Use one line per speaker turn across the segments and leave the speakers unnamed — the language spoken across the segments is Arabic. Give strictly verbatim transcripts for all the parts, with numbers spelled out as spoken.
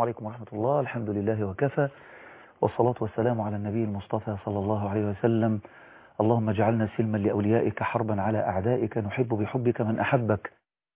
عليكم ورحمة الله. الحمد لله وكفى، والصلاة والسلام على النبي المصطفى صلى الله عليه وسلم. اللهم اجعلنا سلما لأوليائك حربا على أعدائك، نحب بحبك من أحبك،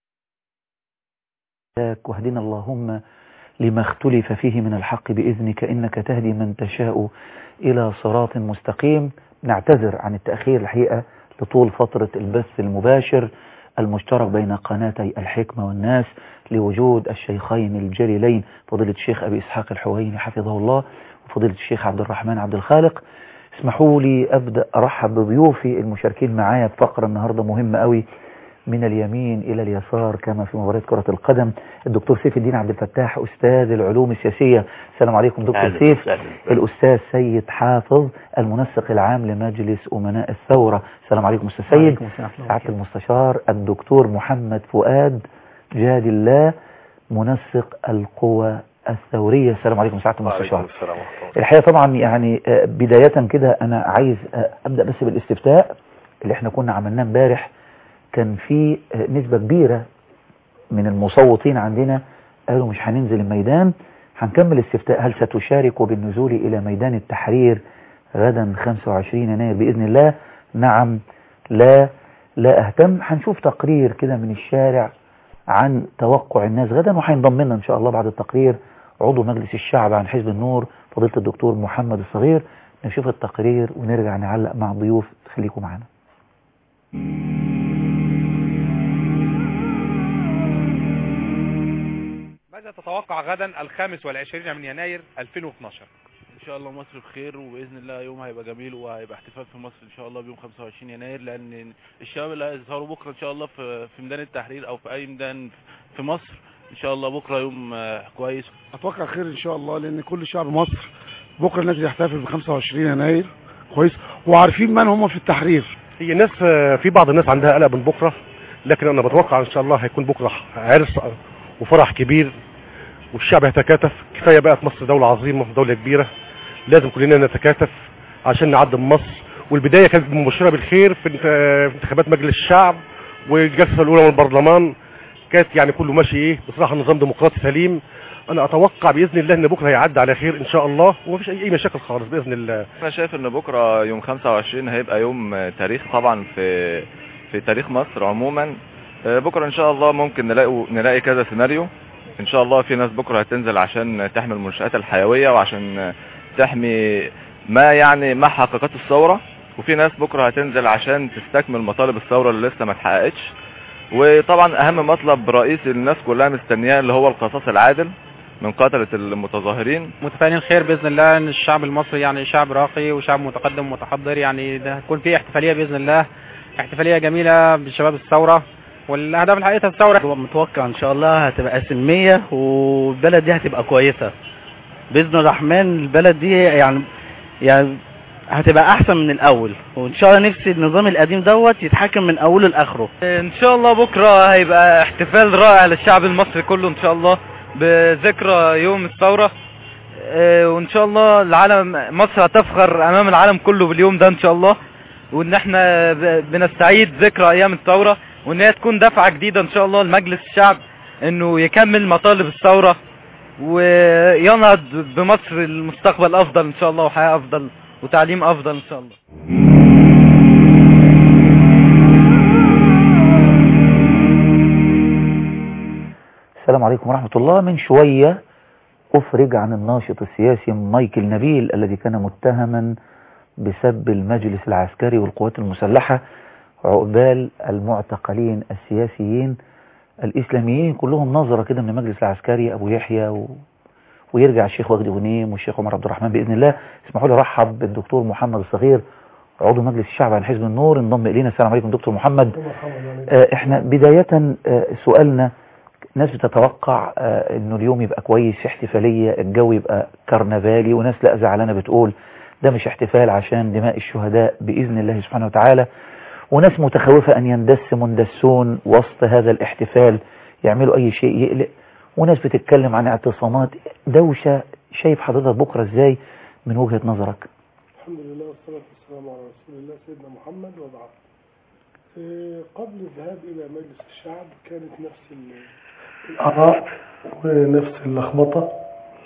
واهدنا اللهم لما اختلف فيه من الحق بإذنك، إنك تهدي من تشاء إلى صراط مستقيم. نعتذر عن التأخير الحقيقة لطول فترة البث المباشر المشترك بين قناتي الحكمة والناس لوجود الشيخين الجليلين فضيلة الشيخ أبي إسحاق الحويني حفظه الله وفضيلة الشيخ عبد الرحمن عبد الخالق. اسمحوا لي أبدأ أرحب بضيوفي المشاركين معايا بفقرة النهاردة مهمة قوي، من اليمين إلى اليسار كما في مباراة كرة القدم. الدكتور سيف الدين عبد الفتاح أستاذ العلوم السياسية. السلام عليكم دكتور سيف. الأستاذ سيد حافظ المنسق العام لمجلس أمناء الثورة. السلام عليكم أستاذ سيد. سعادة المستشار الدكتور محمد فؤاد جاد الله منسق القوى الثورية. السلام عليكم سعادة المستشار. الحقيقة طبعا يعني بداية كده أنا عايز أبدأ بس بالاستفتاء اللي احنا كنا عملناه امبارح. كان في نسبة كبيرة من المصوتين عندنا قالوا مش هننزل الميدان. هنكمل الاستفتاء، هل ستشاركوا بالنزول إلى ميدان التحرير غدا خمسة وعشرين يناير بإذن الله؟ نعم، لا، لا أهتم. هنشوف تقرير كده من الشارع عن توقع الناس غدا، وهينضم لنا إن شاء الله بعد التقرير عضو مجلس الشعب عن حزب النور فضيلة الدكتور محمد الصغير. نشوف التقرير ونرجع نعلق مع الضيوف. خليكم معنا.
ماذا تتوقع غدا الخامس والعشرين من يناير ألفين واثناشر؟
ان شاء الله مصر بخير، وباذن الله يوم هيبقى جميل وهيبقى احتفال في مصر ان شاء الله بيوم خمسة وعشرين يناير، لان الشباب اللي هيظهروا بكره ان شاء الله في في ميدان التحرير او في اي ميدان في مصر ان شاء الله بكره يوم كويس.
اتوقع خير ان شاء الله، لان كل شعب مصر بكره الناس يحتفل ب خمسة وعشرين يناير كويس، وعارفين من هم في التحرير.
هي الناس في بعض الناس عندها قلق من بكره، لكن انا بتوقع ان شاء الله هيكون بكره عرس وفرح كبير والشعب يتكاتف. كفايه بقى في مصر دوله عظيمه دوله كبيره، لازم كلنا نتكاتف عشان نعدم مصر. والبدايه كانت مبشره بالخير في انتخابات مجلس الشعب والجلسه الاولى من البرلمان، كانت يعني كله ماشي ايه بصراحه نظام ديمقراطي سليم. انا اتوقع باذن الله ان بكره هيعدي على خير ان شاء الله، ومفيش اي مشاكل خالص باذن الله.
انا شايف ان بكره يوم خمسة وعشرين هيبقى يوم تاريخ طبعا في في تاريخ مصر عموما. بكره ان شاء الله ممكن نلاقي نلاقي كذا سيناريو. ان شاء الله في ناس بكره هتنزل عشان تحمي المنشآت الحيويه وعشان تحمي ما يعني ما حققت الثوره، وفي ناس بكره هتنزل عشان تستكمل مطالب الثوره اللي لسه ما اتحققتش. وطبعا اهم مطلب رئيسي الناس كلها مستنياه اللي هو القصاص العادل من قتلة المتظاهرين.
متفائلين خير باذن الله ان الشعب المصري يعني شعب راقي وشعب متقدم ومتحضر، يعني ده هتكون فيه احتفاليه باذن الله، احتفاليه جميله بشباب الثوره والاهداف الحقيقيه الثوره.
متوقع ان شاء الله هتبقى سلميه والبلد دي هتبقى كويسه باذن الرحمن. البلد دي يعني يعني هتبقى احسن من الاول، وان شاء الله نفسي النظام القديم دوت يتحكم من اوله لاخره.
ان شاء الله بكره هيبقى احتفال رائع للشعب المصري كله ان شاء الله بذكرى يوم الثوره، وان شاء الله العالم مصر هتفخر امام العالم كله باليوم ده ان شاء الله، وان احنا بنستعيد ذكرى ايام الثوره، وان هي تكون دفعه جديده ان شاء الله لمجلس الشعب انه يكمل مطالب الثوره وينهض بمصر المستقبل افضل ان شاء الله، وحياه افضل وتعليم افضل ان شاء الله.
السلام عليكم ورحمة الله. من شوية أفرج عن الناشط السياسي مايكل نبيل الذي كان متهما بسب المجلس العسكري والقوات المسلحة، عقبال المعتقلين السياسيين الإسلاميين كلهم نظرة كده من المجلس العسكري أبو يحيى و... ويرجع الشيخ وجدي غنيم والشيخ عمر عبد الرحمن بإذن الله. اسمحوا لي أرحب بالدكتور محمد الصغير عضو مجلس الشعب عن حزب النور انضم إلينا. السلام عليكم دكتور محمد. آه احنا بداية آه سؤالنا، ناس بتتوقع آه انه اليوم يبقى كويس احتفالية، الجو يبقى كرنفالي، وناس لا زعلانة بتقول ده مش احتفال عشان دماء الشهداء بإذن الله سبحانه وتعالى، وناس متخوفة أن يندس مندسون وسط هذا الاحتفال يعملوا أي شيء يقلق، وناس بتتكلم عن اعتصامات، دوشة. شايف حضرتك بكرة ازاي من وجهة نظرك؟
الحمد لله والصلاة والسلام على رسول الله سيدنا محمد وبعد. قبل الذهاب إلى مجلس الشعب كانت نفس الآراء ونفس اللخبطة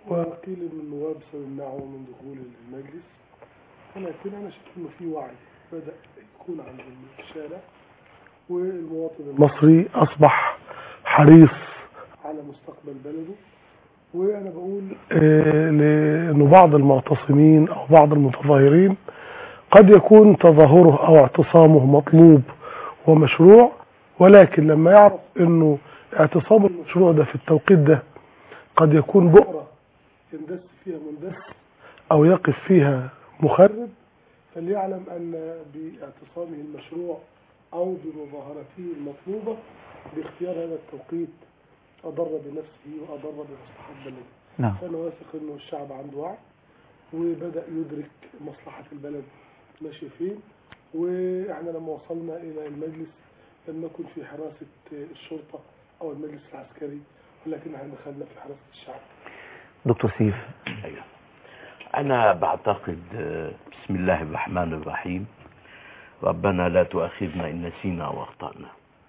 وقيل ان النواب سيمنعوا من دخول المجلس، ولكن انا شايف انه في وعي بدا يكون عند الشارع، والمواطن المصري اصبح حريص على مستقبل بلده. وانا بقول آه لانه بعض المعتصمين او بعض المتظاهرين قد يكون تظاهره او اعتصامه مطلوب ومشروع، ولكن لما يعرف انه اعتصام المشروع ده في التوقيت ده قد يكون بؤرة يندس فيها مندس او يقف فيها مخرب، فليعلم ان باعتصامه المشروع او بمظاهرته المطلوبة باختيار هذا التوقيت اضر بنفسه واضر بمصلحة بلده.
نعم.
فانا واثق انه الشعب عنده وعي وبدأ يدرك مصلحة البلد ماشي فين، واحنا لما وصلنا الى المجلس لم نكن في حراسة الشرطة او المجلس العسكري، ولكن احنا دخلنا في حراسة الشعب.
دكتور سيف.
أيوة. انا بعتقد بسم الله الرحمن الرحيم ربنا لا تؤاخذنا ان نسينا واخطأنا.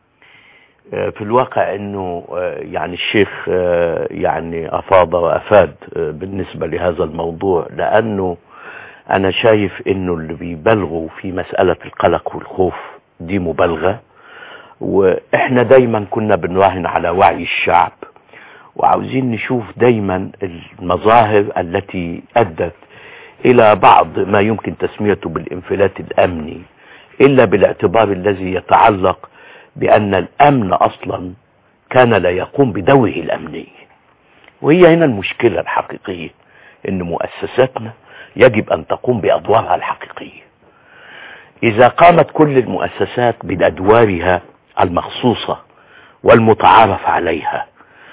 في الواقع انه يعني الشيخ يعني افاض وافاد بالنسبة لهذا الموضوع، لانه انا شايف انه اللي بيبالغوا في مسألة القلق والخوف دي مبالغة، واحنا دايما كنا بنراهن على وعي الشعب، وعاوزين نشوف دايما المظاهر التي ادت الى بعض ما يمكن تسميته بالانفلات الامني، الا بالاعتبار الذي يتعلق بان الامن اصلا كان لا يقوم بدوره الامني. وهي هنا المشكلة الحقيقية، ان مؤسساتنا يجب ان تقوم بادوارها الحقيقية. اذا قامت كل المؤسسات بادوارها المخصوصة والمتعارف عليها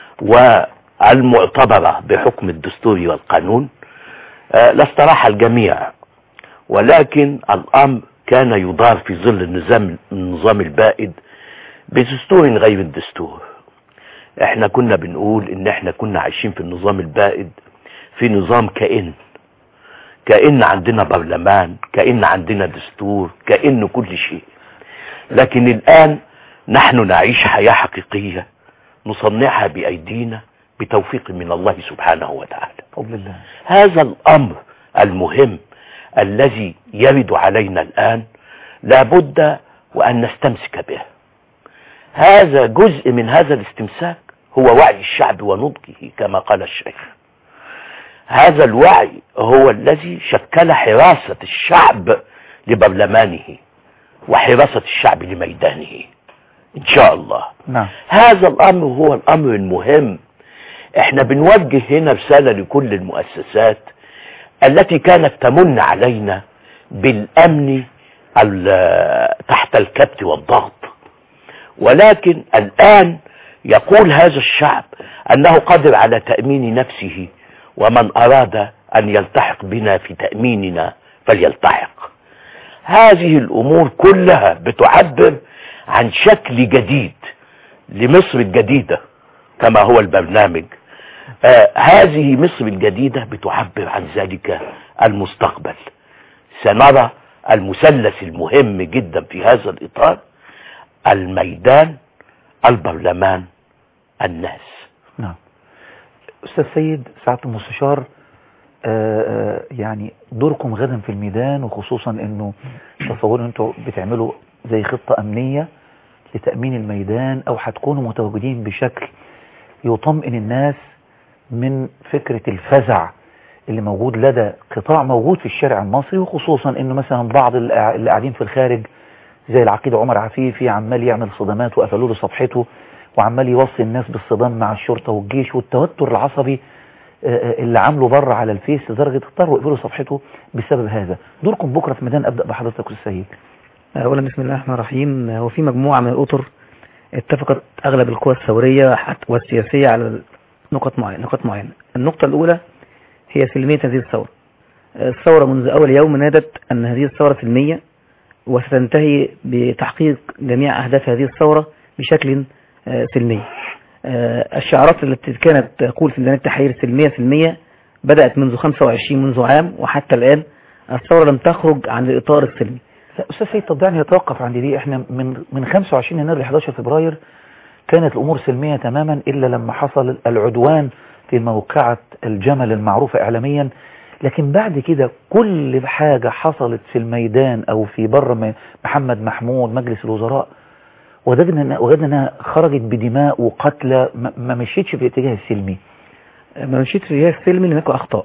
والمعتبرة بحكم الدستور والقانون لاستراح الجميع، ولكن الامر كان يدار في ظل النظام النظام البائد بدستور غير الدستور. احنا كنا بنقول ان احنا كنا عايشين في النظام البائد في نظام كائن كأن عندنا برلمان، كأن عندنا دستور، كأن كل شيء. لكن الآن نحن نعيش حياة حقيقية نصنعها بأيدينا بتوفيق من الله سبحانه وتعالى.
بالله.
هذا الأمر المهم الذي يرد علينا الآن لابد وأن نستمسك به. هذا جزء من هذا الاستمساك هو وعي الشعب ونضجه كما قال الشيخ. هذا الوعي هو الذي شكل حراسة الشعب لبرلمانه وحراسة الشعب لميدانه ان شاء الله.
نعم.
هذا الامر هو الامر المهم. احنا بنوجه هنا رسالة لكل المؤسسات التي كانت تمن علينا بالامن تحت الكبت والضغط، ولكن الان يقول هذا الشعب انه قادر على تأمين نفسه، ومن اراد ان يلتحق بنا في تأميننا فليلتحق. هذه الامور كلها بتعبر عن شكل جديد لمصر الجديدة كما هو البرنامج. آه هذه مصر الجديدة بتعبر عن ذلك المستقبل. سنرى المثلث المهم جدا في هذا الاطار: الميدان، البرلمان، الناس.
نعم. أستاذ سيد سعادة المستشار، آه يعني دوركم غدا في الميدان، وخصوصا انه تصوروا انتوا بتعملوا زي خطة امنية لتأمين الميدان، او هتكونوا متواجدين بشكل يطمئن الناس من فكرة الفزع اللي موجود لدى قطاع موجود في الشارع المصري، وخصوصا انه مثلا بعض اللي قاعدين في الخارج زي العقيد عمر عفيفي عمال يعمل صدمات وقفلوا له صفحته وعمال يوصي الناس بالصدام مع الشرطة والجيش، والتوتر العصبي اللي عامله بره على الفيس لدرجة اضطروا يقفلوا صفحته بسبب هذا. دوركم بكرة في ميدان، ابدأ بحضرتك أستاذ سيد.
اولا بسم الله الرحمن الرحيم. وفي مجموعة من الأطر اتفقت اغلب القوى الثورية والسياسية على نقط معينة نقاط معينة. النقطة الاولى هي سلمية هذه الثورة. الثورة منذ اول يوم نادت ان هذه الثورة سلمية، وستنتهي بتحقيق جميع اهداف هذه الثورة بشكل سلمي. الشعارات التي كانت تقول في ميدان التحرير سلمية سلمية بدأت منذ خمسة وعشرين منذ عام، وحتى الآن الثورة لم تخرج عن الإطار السلمي.
أستاذ سيد طب دعني أتوقف عند دي. احنا من من خمسة وعشرين يناير ل إحدى عشر فبراير كانت الأمور سلمية تماما، إلا لما حصل العدوان في موقعة الجمل المعروفة إعلاميا، لكن بعد كده كل حاجة حصلت في الميدان أو في بر محمد محمود مجلس الوزراء وجدنا وجدنا أنها خرجت بدماء وقتلى، ما مشيتش في الاتجاه السلمي.
ما مشيتش في الاتجاه السلمي لأن هناك أخطاء.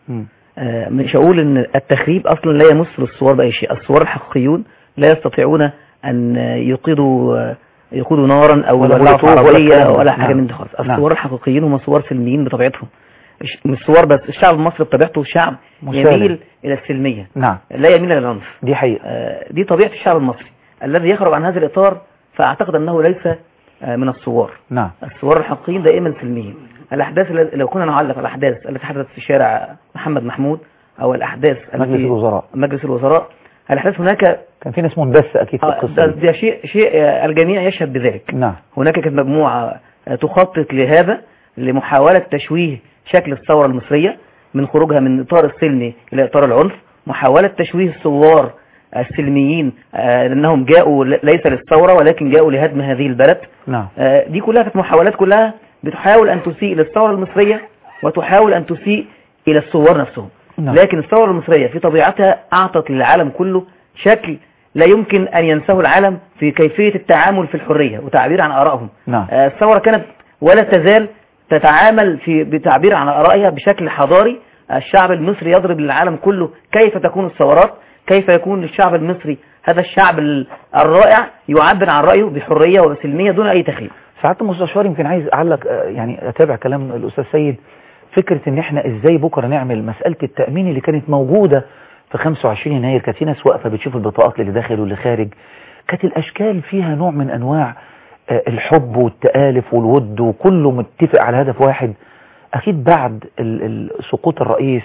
آه مش هقول أن التخريب أصلا لا يمس للثوار بأي شيء. الثوار الحقيقيون لا يستطيعون أن يقيدوا يقودوا نارا أو يولعوا في عربية ولا حاجة من دي خالص. الثوار الحقيقيين هم ثوار سلميين بطبيعتهم، مش ثوار بس. الشعب المصري بطبيعته شعب يميل إلى السلمية،
نعم،
لا يميل إلى العنف.
دي حقيقة.
آه دي طبيعة الشعب المصري. الذي يخرج عن هذا الإطار فأعتقد أنه ليس آه من الثوار.
نعم.
الثوار الحقيقيين دائما سلميين. الأحداث لو كنا نعلق الأحداث التي حدثت في شارع محمد محمود أو الأحداث
مجلس الوزراء
مجلس الوزراء الأحداث هناك
كان في ناس منبثة أكيد في القصة
آه ده شيء شيء الجميع يشهد بذلك.
نعم.
هناك كانت مجموعة تخطط لهذا لمحاولة تشويه شكل الثورة المصرية من خروجها من إطار السلمي إلى إطار العنف، محاولة تشويه الثوار السلميين آه لأنهم جاءوا ليس للثورة ولكن جاءوا لهدم هذه البلد.
نعم.
آه دي كلها كانت محاولات كلها بتحاول أن تسيء للثورة المصرية وتحاول أن تسيء إلى الثوار نفسهم. نعم. لكن الثورة المصرية في طبيعتها أعطت للعالم كله شكل لا يمكن أن ينساه العالم في كيفية التعامل في الحرية وتعبير عن آرائهم.
نعم.
آه الثورة كانت ولا تزال تتعامل في بتعبير عن آرائها بشكل حضاري. الشعب المصري يضرب للعالم كله كيف تكون الثورات، كيف يكون الشعب المصري هذا الشعب الرائع يعبر عن رأيه بحرية وبسلمية دون أي تخريب.
سعادة المستشار يمكن عايز أعلق يعني أتابع كلام الأستاذ سيد، فكرة إن إحنا إزاي بكرة نعمل مسألة التأمين اللي كانت موجودة في خمسة وعشرين يناير. كانت في ناس واقفة بتشوف البطاقات اللي داخل واللي خارج، كانت الأشكال فيها نوع من أنواع الحب والتآلف والود وكله متفق على هدف واحد. أكيد بعد سقوط الرئيس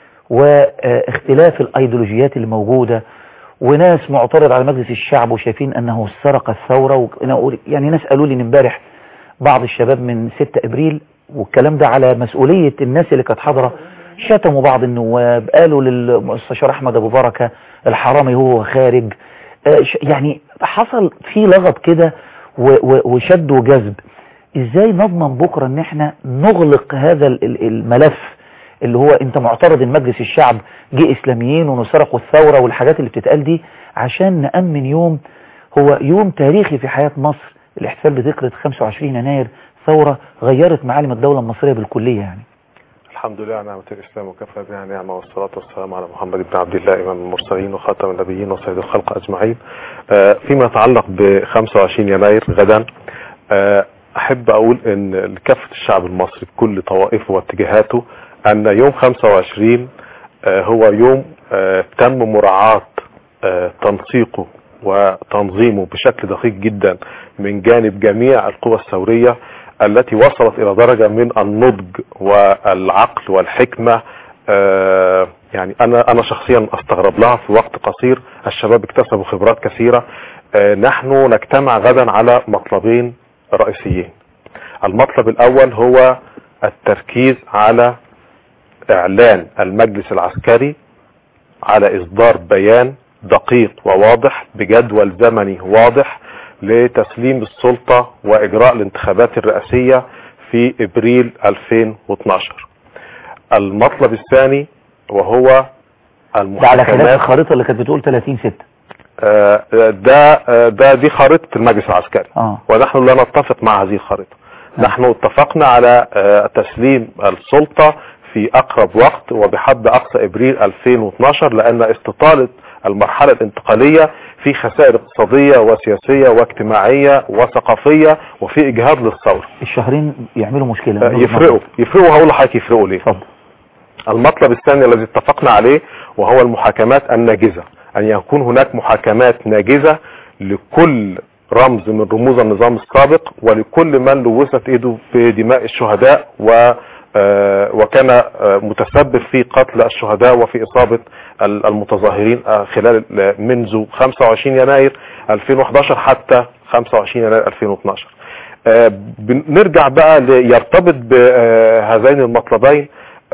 واختلاف الأيديولوجيات اللي موجودة وناس معترض على مجلس الشعب وشايفين أنه سرق الثورة، يعني ناس قالوا لي امبارح بعض الشباب من ستة إبريل والكلام ده على مسؤولية الناس اللي كانت حاضرة، شتموا بعض النواب، قالوا للمستشار أحمد أبو بركة الحرامي هو خارج، يعني حصل في لغط كده وشد وجذب. ازاي نضمن بكرة ان احنا نغلق هذا الملف اللي هو انت معترض ان مجلس الشعب جه اسلاميين ونسرقوا الثورة والحاجات اللي بتتقال دي، عشان نأمن يوم هو يوم تاريخي في حياة مصر، الاحتفال بذكرى خمسة وعشرين يناير، ثورة غيرت معالم الدولة المصرية بالكلية. يعني
الحمد لله على نعمة الإسلام وكفى بها نعمة، والصلاة والسلام على محمد بن عبد الله إمام المرسلين وخاتم النبيين وسيد الخلق أجمعين. فيما يتعلق ب خمسة وعشرين يناير غدا، أحب أقول أن لكافة الشعب المصري بكل طوائفه واتجاهاته أن يوم خمسة وعشرين هو يوم تم مراعاة تنسيقه وتنظيمه بشكل دقيق جدا من جانب جميع القوى الثورية التي وصلت إلى درجة من النضج والعقل والحكمة. يعني أنا أنا شخصيا أستغرب لها في وقت قصير. الشباب اكتسبوا خبرات كثيرة. نحن نجتمع غدا على مطلبين رئيسيين. المطلب الأول هو التركيز على إعلان المجلس العسكري على إصدار بيان دقيق وواضح بجدول زمني واضح لتسليم السلطة وإجراء الانتخابات الرئاسية في إبريل ألفين واثناشر. المطلب الثاني وهو
المحاكمات. على خلاف الخريطة اللي كانت بتقول ثلاثين ستة.
ده ده دي خريطة المجلس العسكري.
آه.
ونحن لا نتفق مع هذه الخريطة. آه. نحن اتفقنا على تسليم السلطة في أقرب وقت وبحد أقصى إبريل ألفين واثناشر، لأن استطالة المرحلة الانتقالية في خسائر اقتصادية وسياسية واجتماعية وثقافية وفي إجهاض للثورة.
الشهرين يعملوا مشكلة.
يفرقوا يفرقوا هقول لحضرتك يفرقوا ليه.
فضل.
المطلب الثاني الذي اتفقنا عليه وهو المحاكمات الناجزة، أن يكون هناك محاكمات ناجزة لكل رمز من رموز النظام السابق ولكل من لوثت ايده في دماء الشهداء و وكان متسبب في قتل الشهداء وفي إصابة المتظاهرين خلال منذ خمسة وعشرين يناير ألفين وإحدى عشر حتى خمسة وعشرين يناير ألفين واثناشر. نرجع بقى يرتبط بهذين المطلبين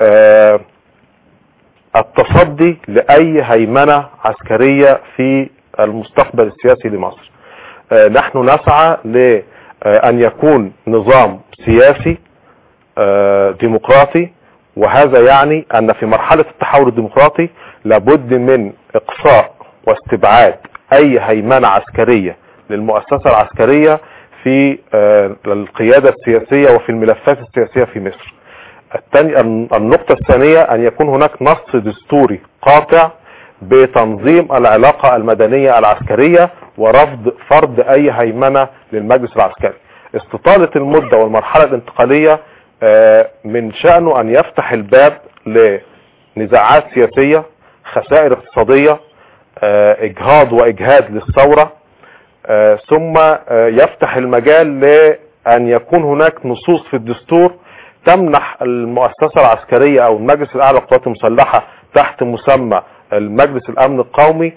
التصدي لأي هيمنة عسكرية في المستقبل السياسي لمصر. نحن نسعى لأن يكون نظام سياسي ديمقراطي، وهذا يعني ان في مرحلة التحول الديمقراطي لابد من اقصاء واستبعاد اي هيمنة عسكرية للمؤسسة العسكرية في القيادة السياسية وفي الملفات السياسية في مصر. الثاني النقطة الثانية ان يكون هناك نص دستوري قاطع بتنظيم العلاقة المدنية العسكرية ورفض فرض اي هيمنة للمجلس العسكري. استطالة المدة والمرحلة الانتقالية من شأنه ان يفتح الباب لنزاعات سياسية، خسائر اقتصادية، اجهاض واجهاد للثورة، ثم يفتح المجال لان يكون هناك نصوص في الدستور تمنح المؤسسة العسكرية او المجلس الاعلى للقوات المسلحة تحت مسمى المجلس الامن القومي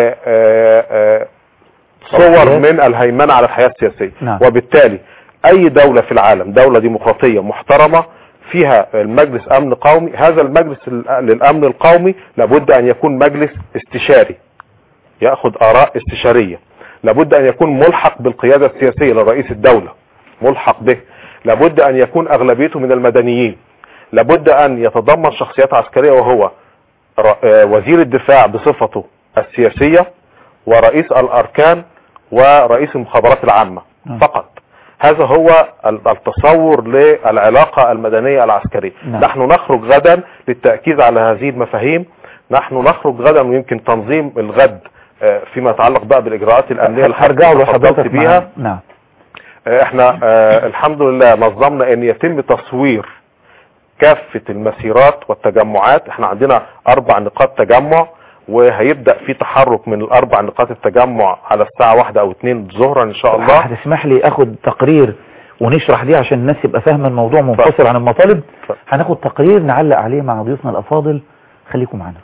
صور من الهيمنة على الحياة السياسية. نعم. وبالتالي اي دولة في العالم، دولة ديمقراطية محترمة فيها المجلس امن قومي، هذا المجلس للامن القومي لابد ان يكون مجلس استشاري يأخذ اراء استشارية، لابد ان يكون ملحق بالقيادة السياسية لرئيس الدولة، ملحق به، لابد ان يكون اغلبيته من المدنيين، لابد ان يتضمن شخصيات عسكرية وهو وزير الدفاع بصفته السياسية ورئيس الاركان ورئيس المخابرات العامة فقط. هذا هو التصور للعلاقة المدنية العسكرية. نعم. نحن نخرج غدا للتأكيد على هذه المفاهيم، نحن نخرج غدا ويمكن تنظيم الغد فيما يتعلق بقى بالإجراءات الأمنية اللي حضرتك بيها. نعم. احنا اه الحمد لله نظمنا ان يتم تصوير كافة المسيرات والتجمعات. احنا عندنا اربع نقاط تجمع وهيبدأ في تحرك من الاربع نقاط التجمع على الساعة واحدة او اتنين ظهرا ان شاء الله.
هتسمح لي اخد تقرير ونشرح دي عشان الناس يبقى فاهمة الموضوع منفصل عن المطالب. هناخد تقرير نعلق عليه مع ضيوفنا الافاضل، خليكم معنا.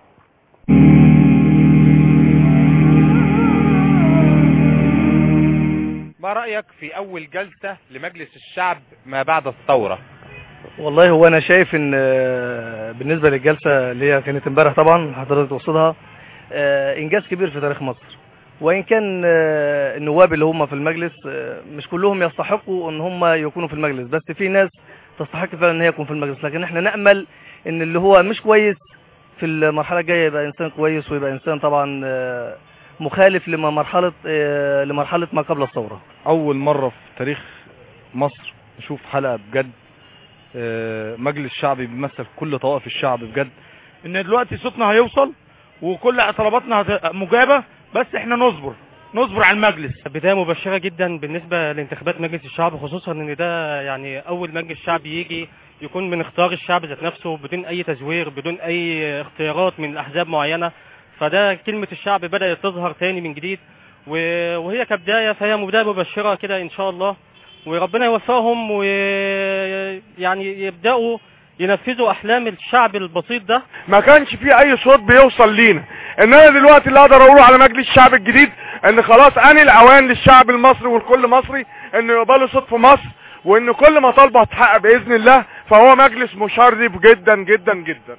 ما رأيك في اول جلسة لمجلس الشعب ما بعد الثورة؟
والله هو انا شايف ان بالنسبة للجلسة اللي هي كانت امبارح طبعا حضرتك تقصدها انجاز كبير في تاريخ مصر، وان كان النواب اللي هم في المجلس مش كلهم يستحقوا ان هم يكونوا في المجلس، بس في ناس تستحق فعلا ان هي تكون في المجلس، لكن احنا نأمل ان اللي هو مش كويس في المرحلة الجاية يبقى انسان كويس ويبقى انسان طبعا مخالف لمرحلة لمرحلة ما قبل الثورة.
اول مرة في تاريخ مصر نشوف حلقة بجد مجلس شعبي بيمثل كل طوائف الشعب بجد،
ان دلوقتي صوتنا هيوصل وكل طلباتنا مجابة، بس احنا نصبر نصبر على المجلس.
بداية مبشرة جدا بالنسبة لانتخابات مجلس الشعب، خصوصا ان ده يعني اول مجلس شعب يجي يكون من اختيار الشعب ذات نفسه بدون اي تزوير، بدون اي اختيارات من احزاب معينة. فده كلمة الشعب بدأت تظهر تاني من جديد، وهي كبداية فهي بداية مبشرة كده ان شاء الله، وربنا يوفقهم ويعني يبدأوا ينفذوا احلام الشعب البسيط ده.
ما كانش فيه اي صوت بيوصل لينا، ان انا دلوقتي اللي اقدر اقوله على مجلس الشعب الجديد ان خلاص اني الاوان للشعب المصري والكل مصري انه يقبلوا صوت في مصر، وان كل ما طالبه هتحقق باذن الله، فهو مجلس مشرف جدا جدا جدا.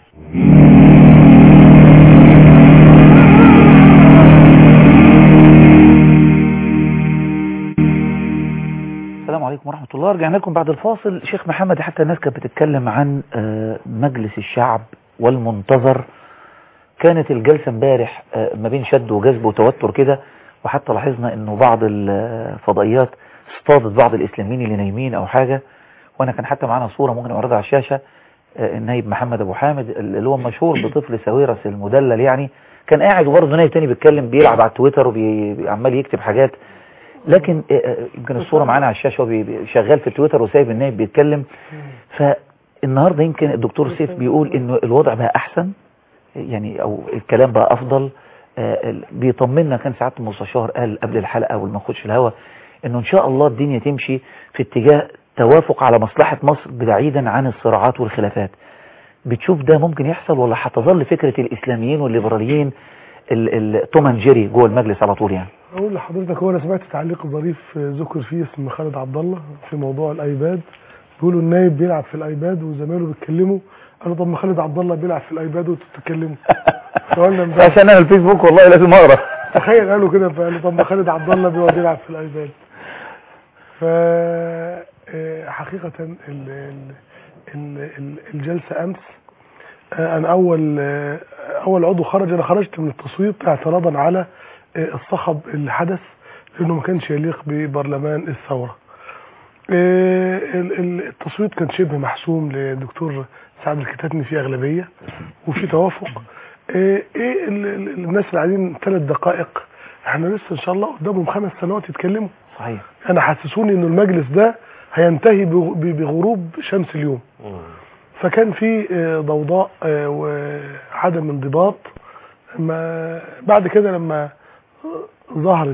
السلام عليكم ورحمة الله. رجعنا لكم بعد الفاصل. شيخ محمد، حتى الناس كانت بتتكلم عن مجلس الشعب والمنتظر. كانت الجلسة امبارح ما بين شد وجذب وتوتر كده، وحتى لاحظنا انه بعض الفضائيات اصطادت بعض الاسلاميين اللي نايمين او حاجة، وانا كان حتى معانا صورة ممكن نعرضها على الشاشة. النايب محمد ابو حامد اللي هو مشهور بطفل ساويرس المدلل، يعني كان قاعد وبرضه نايب تاني بيتكلم بيلعب على التويتر وعمال يكتب حاجات، لكن يمكن الصورة معانا على الشاشة وشغال في التويتر وسايب النايب بيتكلم. فالنهاردة يمكن الدكتور سيف بيقول انه الوضع بقى احسن، يعني او الكلام بقى افضل. بيطمنا، كان سعادة المستشار قال قبل الحلقة والما نخش الهوا انه ان شاء الله الدنيا تمشي في اتجاه توافق على مصلحة مصر بعيدا عن الصراعات والخلافات. بتشوف ده ممكن يحصل، ولا هتظل فكرة الاسلاميين والليبراليين توم اند جيري جوه المجلس على طول؟ يعني
اقول لحضرتك، هو انا سمعت تعليق ظريف ذكر فيه اسم خالد عبد الله في موضوع الايباد، بيقولوا النايب بيلعب في الايباد وزمايله بيتكلموا، قالوا طب ما خالد عبد الله بيلعب في الايباد وانتوا بتتكلموا.
عشان انا الفيسبوك والله لازم اقرا.
تخيل قالوا كده، فقالوا طب ما خالد عبد الله بيقعد يلعب في الايباد. ف حقيقة الجلسة أمس أنا أول أول عضو خرج، أنا خرجت من التصويت اعتراضا على الصخب اللي حدث لأنه ما كانش يليق ببرلمان الثورة. التصويت كان شبه محسوم للدكتور سعد الكتاتني في أغلبية وفي توافق. ايه الناس اللي قاعدين ثلاث دقائق احنا لسه ان شاء الله قدامهم خمس سنوات يتكلموا.
صحيح.
انا حسسوني ان المجلس ده هينتهي بغروب شمس اليوم. فكان في ضوضاء وعدم انضباط. ما بعد كده لما ظهرت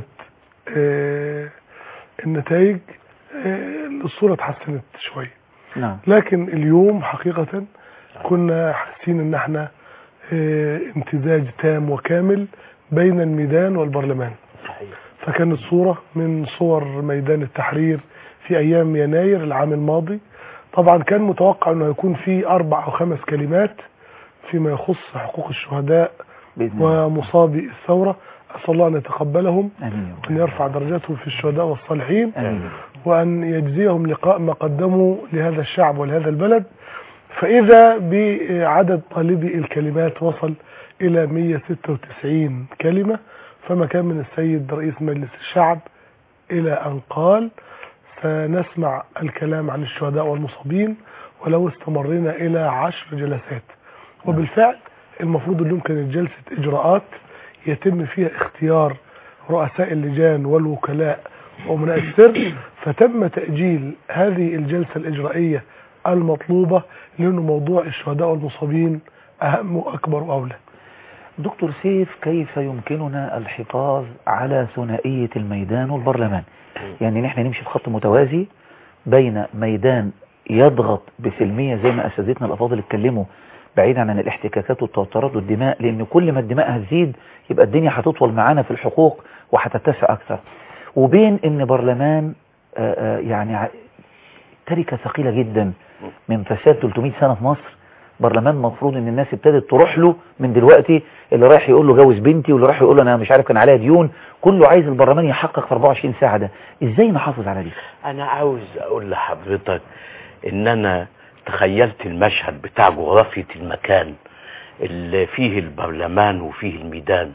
النتائج الصورة اتحسنت شوية.
نعم.
لكن اليوم حقيقة كنا حاسين ان احنا امتزاج تام وكامل بين الميدان والبرلمان.
صحيح.
فكانت صورة من صور ميدان التحرير في ايام يناير العام الماضي. طبعا كان متوقع انه يكون في اربع او خمس كلمات فيما يخص حقوق الشهداء ومصابي الثورة. اسال الله ان يتقبلهم وان يرفع درجاتهم في الشهداء والصالحين.
أمين.
وان يجزيهم لقاء ما قدموا لهذا الشعب ولهذا البلد. فإذا بعدد طالبي الكلمات وصل إلى مئة وستة وتسعين كلمة، فما كان من السيد رئيس مجلس الشعب إلى أن قال سنسمع الكلام عن الشهداء والمصابين ولو استمرنا إلى عشر جلسات. وبالفعل المفروض اليوم كانت جلسة إجراءات يتم فيها اختيار رؤساء اللجان والوكلاء وأمناء السر، فتم تأجيل هذه الجلسة الإجرائية المطلوبة لأنه موضوع الشهداء والمصابين أهم وأكبر وأولى.
دكتور سيف، كيف يمكننا الحفاظ على ثنائية الميدان والبرلمان؟ يعني نحن نمشي في خط متوازي بين ميدان يضغط بسلمية زي ما أساتذتنا الأفاضل اتكلموا بعيدا عن الاحتكاكات والتوترات والدماء، لأن كل ما الدماء هتزيد يبقى الدنيا هتطول معانا في الحقوق وهتتسع أكثر، وبين إن برلمان آآ آآ يعني تركة ثقيلة جدا من فساد ثلاثمئة سنة في مصر. برلمان مفروض ان الناس ابتدت تروح له من دلوقتي، اللي رايح يقول له جوز بنتي واللي رايح يقول له انا مش عارف كان عليا ديون، كله عايز البرلمان يحقق في أربعة وعشرين ساعة. ده ازاي نحافظ على دي؟
انا عاوز اقول لحضرتك ان انا تخيلت المشهد بتاع جغرافية المكان اللي فيه البرلمان وفيه الميدان.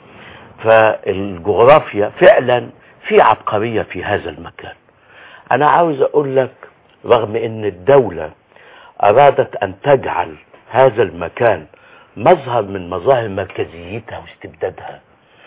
فالجغرافيا فعلا في عبقرية في هذا المكان. انا عاوز اقول لك رغم ان الدولة ارادت ان تجعل هذا المكان مظهر من مظاهر مركزيتها واستبدادها،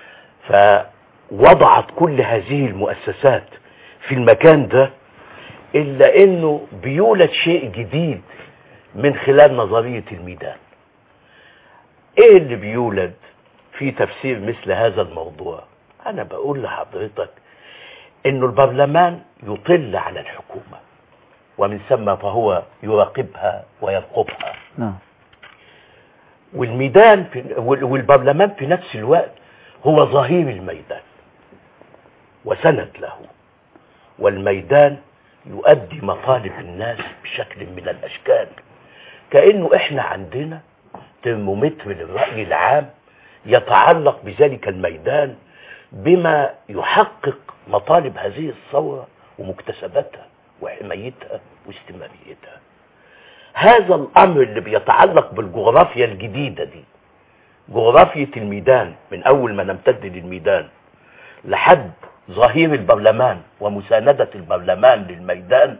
فوضعت كل هذه المؤسسات في المكان ده، الا انه بيولد شيء جديد من خلال نظرية الميدان. ايه اللي بيولد في تفسير مثل هذا الموضوع؟ انا بقول لحضرتك انه البرلمان يطل على الحكومة ومن ثم فهو يراقبها ويرقبها.
نعم.
والميدان في والبرلمان في نفس الوقت هو ظهير الميدان وسند له، والميدان يؤدي مطالب الناس بشكل من الاشكال، كأنه احنا عندنا ترمومتر للرأي العام يتعلق بذلك الميدان بما يحقق مطالب هذه الثورة ومكتسباتها وحمايتها واستمراريتها. هذا الامر اللي بيتعلق بالجغرافيا الجديدة دي، جغرافية الميدان، من اول ما نمتد للميدان لحد ظهير البرلمان ومساندة البرلمان للميدان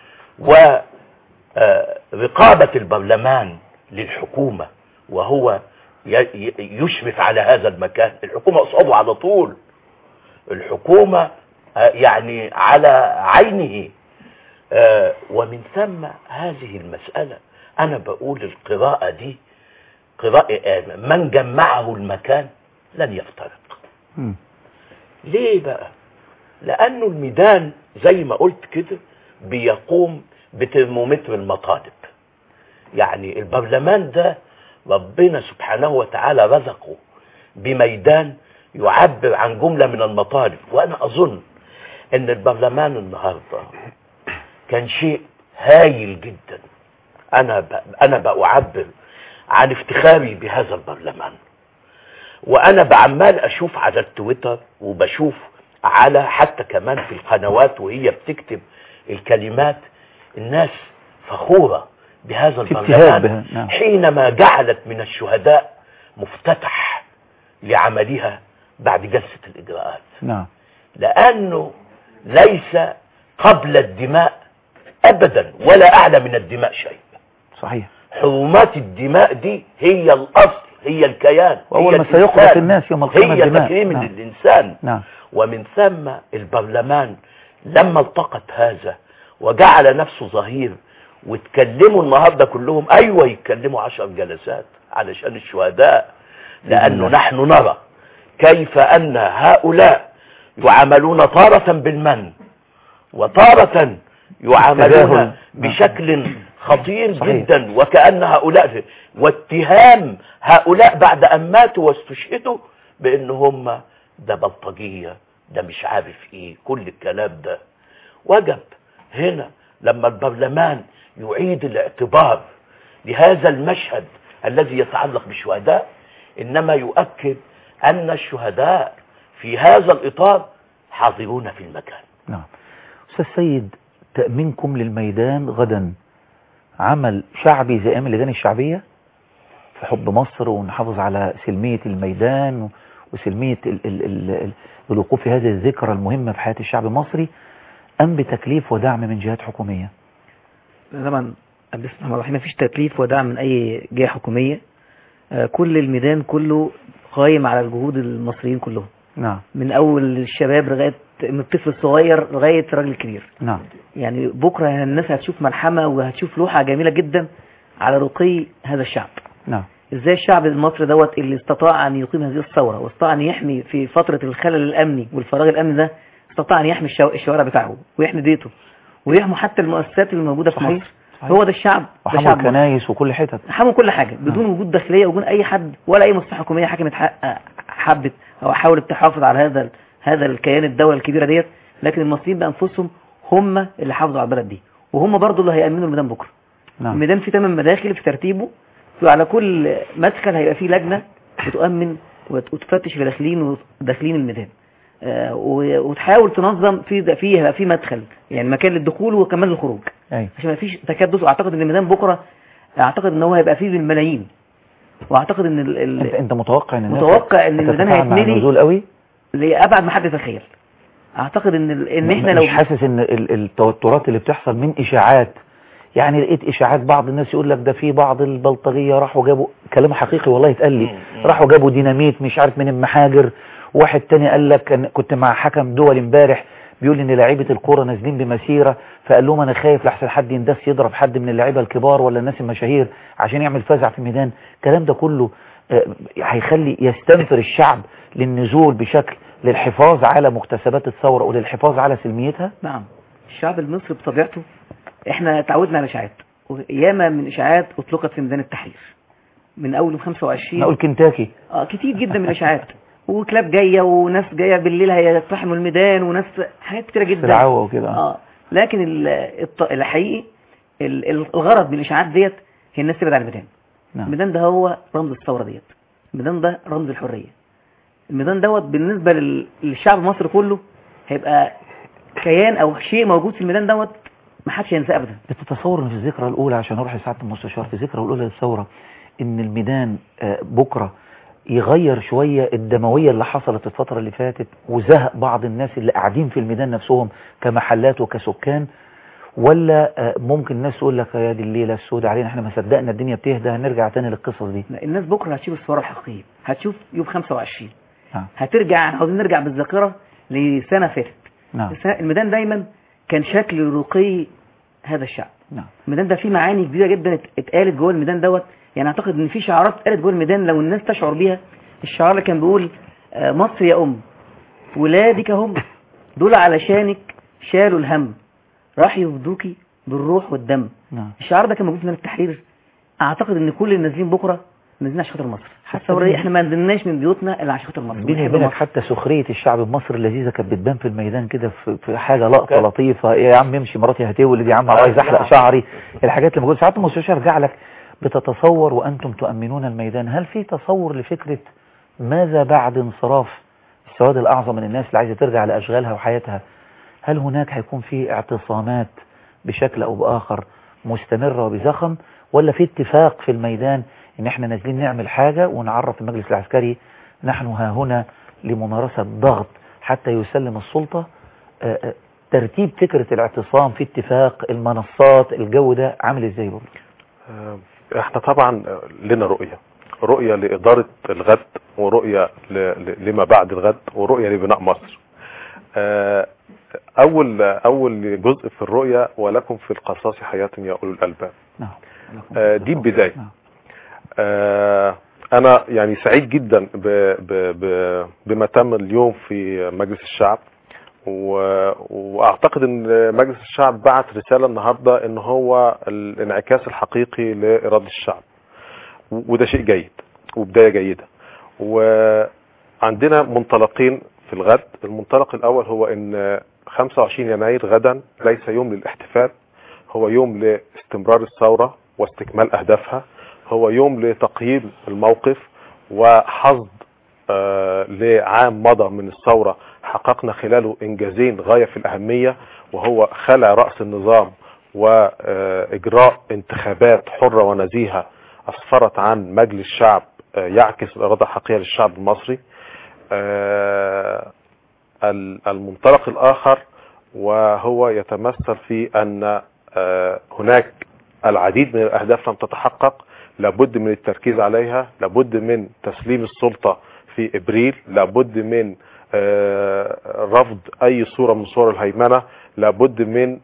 ورقابة البرلمان للحكومة وهو يشرف على هذا المكان. الحكومة قصاده على طول، الحكومة يعني على عينه. ومن ثم هذه المسألة أنا بقول القراءة دي قراءة من جمعه المكان لن يفترق. م. ليه بقى؟ لأنه الميدان زي ما قلت كده بيقوم بترمومتر المطالب. يعني البرلمان ده ربنا سبحانه وتعالى رزقه بميدان يعبر عن جملة من المطالب، وأنا أظن أن البرلمان النهاردة كان شيء هايل جدا. أنا ب... أنا بأعبر عن افتخاري بهذا البرلمان، وأنا بعمال أشوف على التويتر وبشوف على حتى كمان في القنوات وهي بتكتب الكلمات الناس فخورة بهذا
ابتهاج
البرلمان
بها. نعم.
حينما جعلت من الشهداء مفتتح لعملها بعد جلسة الإجراءات.
نعم.
لأنه ليس قبل الدماء أبدا ولا أعلى من الدماء شيء.
صحيح.
حرمات الدماء دي هي الأصل، هي الكيان،
وأول
هي
ما سيخلق الناس يوم القيامة
هي
الدماء.
تكريم
نعم.
للإنسان.
نعم.
ومن ثم البرلمان لما التقط هذا وجعل نفسه ظهير، واتكلموا النهاردة كلهم، أيوة يتكلموا عشر جلسات علشان الشهداء، لأنه نحن نرى كيف أن هؤلاء يعاملون تارة بالمن وتارة يعاملون بشكل خطير صحيح. جدا، وكأن هؤلاء واتهام هؤلاء بعد أن ماتوا واستشهدوا بأن هم ده بلطجية، ده مش عارف ايه، كل الكلام ده. وجب هنا لما البرلمان يعيد الاعتبار لهذا المشهد الذي يتعلق بالشهداء، إنما يؤكد أن الشهداء في هذا الإطار حاضرون في المكان.
نعم. أستاذ سيد، تأمينكم للميدان غدا عمل شعبي زي أيام اللجان الشعبية في حب مصر ونحافظ على سلمية الميدان وسلمية ال ال ال الوقوف في هذه الذكرى المهمة في حياة الشعب المصري، أم بتكليف ودعم من جهات حكومية؟
طبعا بسم الله الرحمن الرحيم، مفيش تكليف ودعم من أي جهة حكومية. آه كل الميدان كله قايم على الجهود المصريين كلهم.
نعم. من
أول الشباب لغاية من الطفل الصغير لغاية الراجل الكبير.
نعم.
يعني بكرة الناس هتشوف ملحمة وهتشوف لوحة جميلة جدا على رقي هذا الشعب.
نعم.
ازاي الشعب المصري دوت اللي استطاع ان يقيم هذه الثورة واستطاع ان يحمي في فترة الخلل الامني والفراغ الامني ده، استطاع ان يحمي الشوارع بتاعه ويحمي بيته ويحمي حتى المؤسسات اللي موجودة في
صحيح.
مصر. صحيح. هو ده الشعب،
وحموا الكنايس وكل حتت،
حموا كل حاجة بدون وجود داخلية وبدون اي حد ولا اي مصلحة حكومية حكمت حبت او حاولت تحافظ على هذا هذا الكيان الدولة الكبيرة ديت. لكن المصريين بانفسهم هم اللي حافظوا على البلد دي، وهم برضو اللي هيأمنوا الميدان بكرة.
نعم.
الميدان فيه ثمان مداخل في ترتيبه، وعلى كل مدخل هيبقى فيه لجنة بتؤمن وتفتش اللي داخلين وداخلين الميدان، آه وتحاول تنظم في فيه هيبقى فيه مدخل يعني مكان للدخول وكمان للخروج.
أي.
عشان ما فيش تكدس. واعتقد ان الميدان بكره اعتقد ان هو هيبقى فيه بالملايين، واعتقد ان ال ال
انت, انت متوقع ان
متوقع ان الميدان هيتملي
نزول قوي
لابعد ما حد يتخيل. اعتقد ان ان احنا لو
مش حاسس ان التوترات اللي بتحصل من اشاعات، يعني لقيت اشاعات بعض الناس يقول لك ده في بعض البلطجيه راحوا جابوا كلام حقيقي والله يتقال لي، راحوا جابوا ديناميت مش عارف من المحاجر. واحد تاني قال لك كنت مع حكم دول امبارح بيقول ان لاعيبه الكوره نازلين بمسيره، فقال لهم انا خايف لحسن حد يندس يضرب حد من اللعيبه الكبار ولا الناس المشاهير عشان يعمل فزع في الميدان. الكلام ده كله هيخلي يستنفر الشعب للنزول بشكل للحفاظ على مكتسبات الثوره وللحفاظ على سلميتها.
نعم. الشعب المصري بطبيعته احنا تعودنا على اشاعات، وياما من اشاعات اطلقت في ميدان التحرير من اول خمسة وعشرين.
نقول كنتاكي
اه كتير جدا من الاشاعات، وكلاب جايه وناس جايه بالليل هيقتحموا الميدان وناس حاجات كتيره جدا
سلعوه وكده.
اه لكن الحقيقي الغرض من الاشاعات ديت هي الناس تبعد عن الميدان.
نعم.
الميدان ده هو رمز الثوره ديت، الميدان ده رمز الحريه. الميدان دوت بالنسبه للشعب المصري كله هيبقى كيان او شيء موجود في الميدان دوت ما حدش ينساه ابدا.
بتتصور ان في الذكرى الاولى، عشان اروح لسعاده المستشار، في الذكرى الاولى للثوره ان الميدان بكره يغير شويه الدمويه اللي حصلت الفتره اللي فاتت وزهق بعض الناس اللي قاعدين في الميدان نفسهم كمحلات وكسكان، ولا ممكن الناس تقول لك يا دي الليله السوداء علينا احنا ما صدقنا الدنيا بتهدى هنرجع تاني للقصص دي؟
الناس بكره هتشوف الصوره الحقيقيه، هتشوف يوم خمسة وعشرين.
نعم.
هترجع عاوزين نرجع بالذاكره لسنه فاتت.
نعم.
الميدان دايما كان شكل رقي هذا الشعب.
نعم.
الميدان ده فيه معاني كبيره جدا اتقالت جوه الميدان دوت. يعني اعتقد ان في شعارات اتقالت جوه الميدان لو الناس تشعر بيها. الشعار اللي كان بيقول مصر يا ام ولادك هم دول علشانك شالوا الهم راح يفدوكي بالروح والدم.
نعم.
الشعار ده كان موجود في ميدان التحرير. اعتقد ان كل اللي نازلين بكره نازلين عشان خاطر مصر. حتى احنا ما نزلناش من بيوتنا الا عشان خاطر مصر.
بيني وبينك حتى سخريه الشعب المصري اللذيذه كانت بتبان في الميدان كده في حاجه لقطه لطيفه. يا عم امشي مراتي هتولد، يا عم عايز احلق شعري. الحاجات اللي موجوده ساعات المستشار ارجع لك بتتصور وانتم تؤمنون الميدان، هل في تصور لفكره ماذا بعد انصراف السواد الاعظم من الناس اللي عايزه ترجع لاشغالها وحياتها؟ هل هناك هيكون في اعتصامات بشكل أو بآخر مستمرة وبزخم، ولا في اتفاق في الميدان ان احنا نازلين نعمل حاجة ونعرف المجلس العسكري نحن ها هنا لممارسة ضغط حتى يسلم السلطة؟ ترتيب فكرة الاعتصام في اتفاق، المنصات، الجو ده عامل ازاي برضه؟
احنا طبعا لنا رؤية رؤية لإدارة الغد، ورؤية لما بعد الغد، ورؤية لبناء مصر. أول أول جزء في الرؤية ولكم في القصاص حياة يا أولو الألباب.
نعم.
دي البداية. أنا يعني سعيد جدا ب ب ب بما تم اليوم في مجلس الشعب، واعتقد ان مجلس الشعب بعت رسالة النهاردة ان هو الانعكاس الحقيقي لإرادة الشعب، وده شيء جيد وبداية جيدة. وعندنا منطلقين في الغد. المنطلق الاول هو ان خمسة وعشرين يناير غدا ليس يوم للاحتفال، هو يوم لاستمرار الثورة واستكمال اهدافها، هو يوم لتقييم الموقف وحصد آه لعام مضى من الثورة حققنا خلاله انجازين غاية في الاهمية، وهو خلع رأس النظام واجراء انتخابات حرة ونزيهة اسفرت عن مجلس شعب آه يعكس الإرادة الحقيقية للشعب المصري. آه المنطلق الاخر وهو يتمثل في ان آه هناك العديد من الاهداف لم تتحقق، لابد من التركيز عليها، لابد من تسليم السلطة في ابريل، لابد من آه رفض اي صورة من صور الهيمنة، لابد من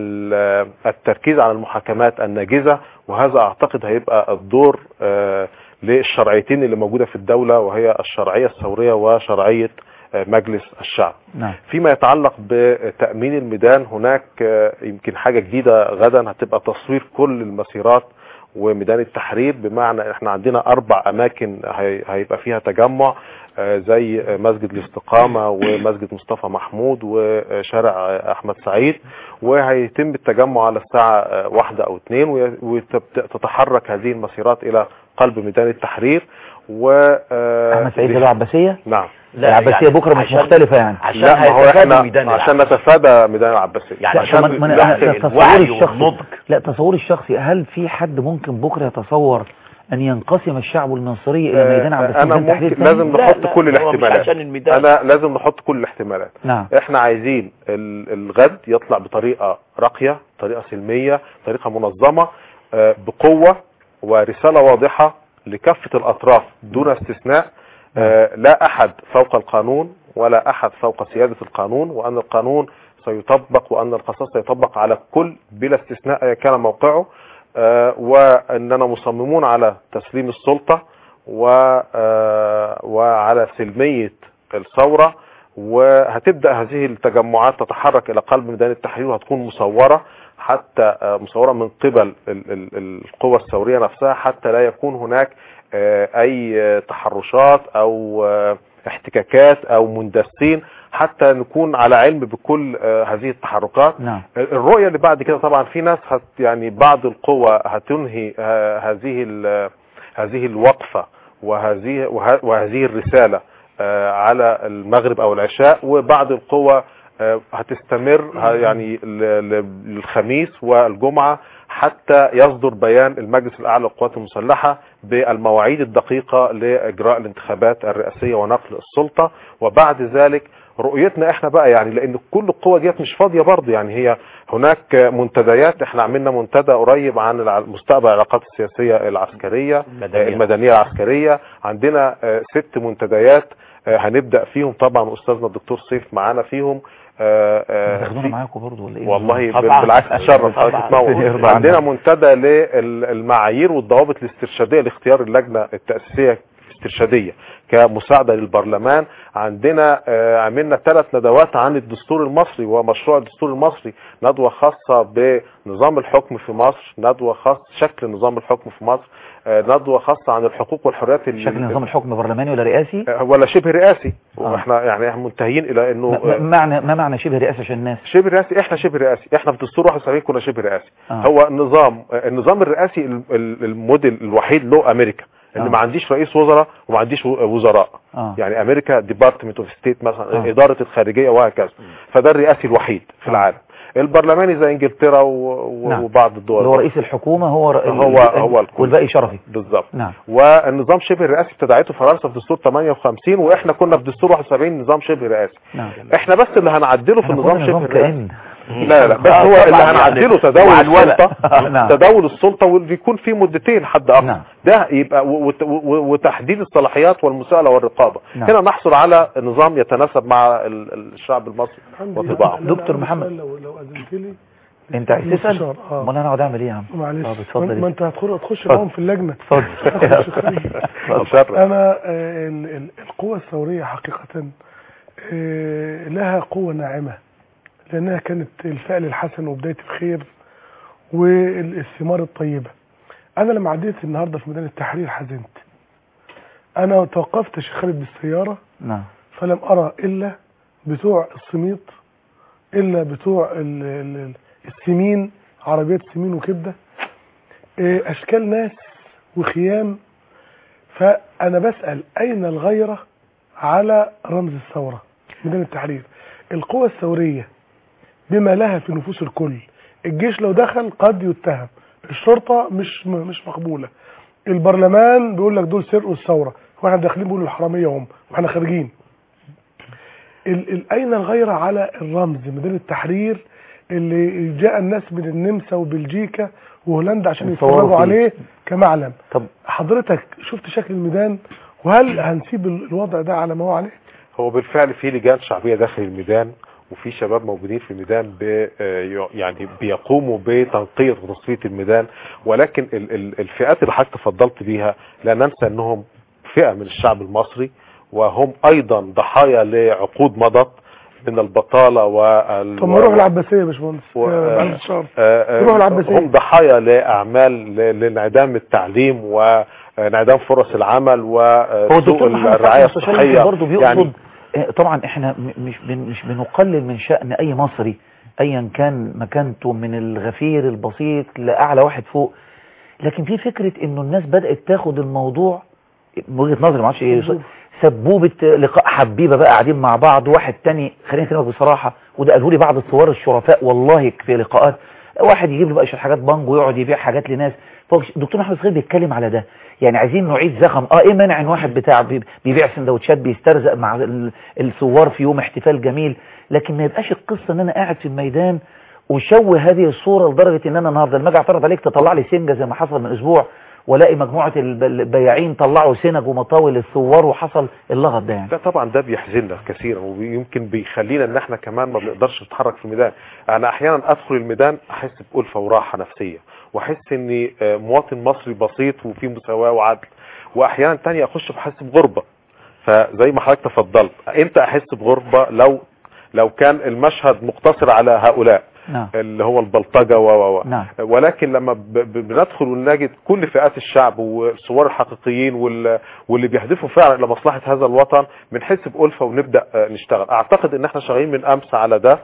التركيز على المحاكمات الناجزة. وهذا اعتقد هيبقى الدور آه للشرعيتين اللي موجودة في الدولة، وهي الشرعية الثورية وشرعية آه مجلس الشعب.
نعم.
فيما يتعلق بتأمين الميدان، هناك آه يمكن حاجة جديدة غدا هتبقى تصوير كل المسيرات وميدان التحرير، بمعنى احنا عندنا اربع اماكن هيبقى فيها تجمع زي مسجد الاستقامة ومسجد مصطفى محمود وشارع احمد سعيد، وهيتم التجمع على الساعة واحدة او اتنين، وتتحرك هذه المسيرات الى قلب ميدان التحرير. و
احمد سعيد له عباسية؟
نعم.
العباسية بكرة مش مختلفة يعني،
عشان
لا ما هو احنا
ميدان
عشان نتفادى ميدان العباسية
يعني
عشان
الوعي والنضج.
لا تصوري الشخصي، هل في حد ممكن بكرة يتصور ان ينقسم الشعب المصري الى ميدان عباسية؟
انا ممكن لازم نحط كل الاحتمالات، انا لازم نحط كل الاحتمالات.
نعم.
احنا عايزين الغد يطلع بطريقة راقية، طريقة سلمية، طريقة منظمة، بقوة ورسالة واضحة لكافة الاطراف دون استثناء. آه لا احد فوق القانون ولا احد فوق سيادة القانون، وان القانون سيطبق وان القصاص سيطبق على الكل بلا استثناء كان موقعه. آه واننا مصممون على تسليم السلطة و آه وعلى سلمية الثورة، وهتبدأ هذه التجمعات تتحرك الى قلب ميدان التحرير، وهتكون مصورة حتى آه مصورة من قبل القوى الثورية نفسها، حتى لا يكون هناك اي تحرشات او احتكاكات او مندسين، حتى نكون على علم بكل هذه التحركات.
نعم.
الرؤية اللي بعد كده طبعا في ناس هت يعني بعض القوى هتنهي هذه هذه الوقفة وهذه وهذه الرسالة على المغرب او العشاء، وبعض القوى هتستمر يعني للخميس والجمعة حتى يصدر بيان المجلس الأعلى للقوات المسلحة بالمواعيد الدقيقة لإجراء الانتخابات الرئاسية ونقل السلطة. وبعد ذلك رؤيتنا احنا بقى يعني، لأن كل القوى ديت مش فاضية برضه يعني، هي هناك منتديات. احنا عملنا منتدى قريب عن مستقبل العلاقات السياسية العسكرية المدنية, المدنية العسكرية. عندنا ست منتديات هنبدأ فيهم، طبعا أستاذنا الدكتور سيف معانا فيهم.
تاخدونا معاكم برضه ولا ايه؟
والله بالعكس اتشرف حضرتك تنور. عندنا منتدى للمعايير والضوابط الاسترشاديه لاختيار اللجنه التاسيسيه الاسترشاديه كمساعده للبرلمان. عندنا عملنا ثلاث ندوات عن الدستور المصري ومشروع الدستور المصري، ندوه خاصه بنظام الحكم في مصر، ندوه خاصه شكل نظام الحكم في مصر، ندوه خاصه عن الحقوق والحريات.
شكل نظام الحكم برلماني ولا رئاسي
ولا شبه رئاسي؟
آه.
واحنا يعني منتهيين الى انه
ما معنى ما معنى شبه رئاسي عشان الناس؟
شبه رئاسي، احنا شبه رئاسي، احنا في دستور واحد وسبعين كنا شبه رئاسي.
آه.
هو النظام النظام الرئاسي الموديل الوحيد له امريكا، ان
آه.
ما عنديش رئيس وزراء وما عنديش وزراء.
آه.
يعني امريكا ديبارتمنت اوف ستيت مثلا،
آه.
اداره الخارجيه وهكذا. فده الرئاسي الوحيد في العالم. البرلماني زي انجلترا و...
نعم.
وبعض الدول
اللي هو رئيس الحكومة هو ر...
هو هو الكل.
والباقي شرفي.
بالظبط.
نعم.
والنظام شبه الرئاسي ابتدعته فرنسا في دستور ثمانية وخمسين، واحنا كنا في دستور واحد وسبعين نظام شبه رئاسي.
نعم.
احنا بس اللي هنعدله في النظام شبه الرئاسي.
كأن
لا لا بس هو اللي هنعدله تداول السلطة.
نعم.
تداول السلطة واللي يكون فيه مدتين حد اقصى.
نعم.
ده يبقى وتحديد الصلاحيات والمساءلة والرقابة.
نعم.
هنا نحصل على نظام يتناسب مع الشعب المصري وطباعه.
دكتور محمد
لو لو اذنت لي
انت عايز تسال؟
اه
امال انا اقعد اعمل ايه يا عم؟
معلش
طب اتفضل.
ما انت هتخش تخش معاهم في اللجنه.
اتفضل.
انا آه القوه الثوريه حقيقه آه لها قوه ناعمه، لانها كانت الفعل الحسن وبدايه الخير والثمار الطيبه. انا لما عديت النهارده في ميدان التحرير حزنت. انا توقفت يا شيخ خالد بالسياره
نعم
فلم ارى الا بتوع السميط، الا بتوع ال ال السمين، عربيات سمين وكبده، اشكال ناس وخيام. فانا بسال اين الغيره على رمز الثوره؟ ميدان التحرير، القوى الثوريه بما لها في نفوس الكل. الجيش لو دخل قد يتهم، الشرطه مش مش مقبوله، البرلمان بيقول لك دول سرقوا الثوره، واحنا داخلين بيقولوا الحراميه هم واحنا خارجين. ال ال اين الغيره على الرمز ميدان التحرير اللي جاء الناس من النمسا وبلجيكا وهولندا عشان يتفرجوا عليه كمعلم؟
طب
حضرتك شفت شكل الميدان، وهل هنسيب الوضع ده على ما هو عليه؟
هو بالفعل في لجان شعبيه داخل الميدان، وفي شباب موجودين في الميدان بي يعني بيقوموا بتنقية وتصفية الميدان، ولكن الفئات اللي حضرتك تفضلت بيها لا ننسى انهم فئة من الشعب المصري، وهم ايضا ضحايا لعقود مضت من البطالة وال
طب ما روح العباسية يا باشمهندس
و...
روح العباسية.
هم ضحايا لاعمال لانعدام التعليم وانعدام فرص العمل وسوء الرعاية الصحية.
برضه بيقصد يعني طبعا احنا مش بن مش بنقلل من شأن اي مصري ايا كان مكانته، من الغفير البسيط لاعلى واحد فوق، لكن في فكرة انه الناس بدأت تاخد الموضوع من وجهة نظري، ما اعرفش ايه، سبوبة لقاء حبيبة بقى قاعدين مع بعض. واحد تاني خليني اكلمك بصراحة، وده قالوا لي بعض الصور الشرفاء والله في لقاءات، واحد يجيب له بقى حاجات بانجو ويقعد يبيع حاجات لناس. الدكتور محمد صغير بيتكلم على ده، يعني عايزين نعيد زخم. اه ايه مانع ان واحد بتاع بيبيع سندوتشات بيسترزق مع الثوار في يوم احتفال جميل، لكن ما يبقاش القصه ان انا قاعد في الميدان وشوه هذه الصوره لدرجه ان انا النهارده لما اجي اعترض عليك تطلع لي سنجه زي ما حصل من اسبوع، والاقي مجموعه البياعين طلعوا سنج ومطاول للثوار وحصل اللغط ده. يعني
ده طبعا ده بيحزننا كثيرا، ويمكن بيخلينا ان احنا كمان ما بنقدرش نتحرك في الميدان. انا احيانا ادخل الميدان احس بألفة وراحه نفسيه، واحس اني مواطن مصري بسيط وفي مساواه وعدل، واحيانا تانية اخش بحس بغربه. فزي ما حضرتك تفضلت، امتى احس بغربه؟ لو لو كان المشهد مقتصر على هؤلاء
نعم.
اللي هو البلطجه و
نعم.
ولكن لما بندخل ونجد كل فئات الشعب والثوار الحقيقيين واللي بيهدفوا فعلا لمصلحه هذا الوطن، بنحس بألفة ونبدا نشتغل. اعتقد ان احنا شغالين من امس على ده،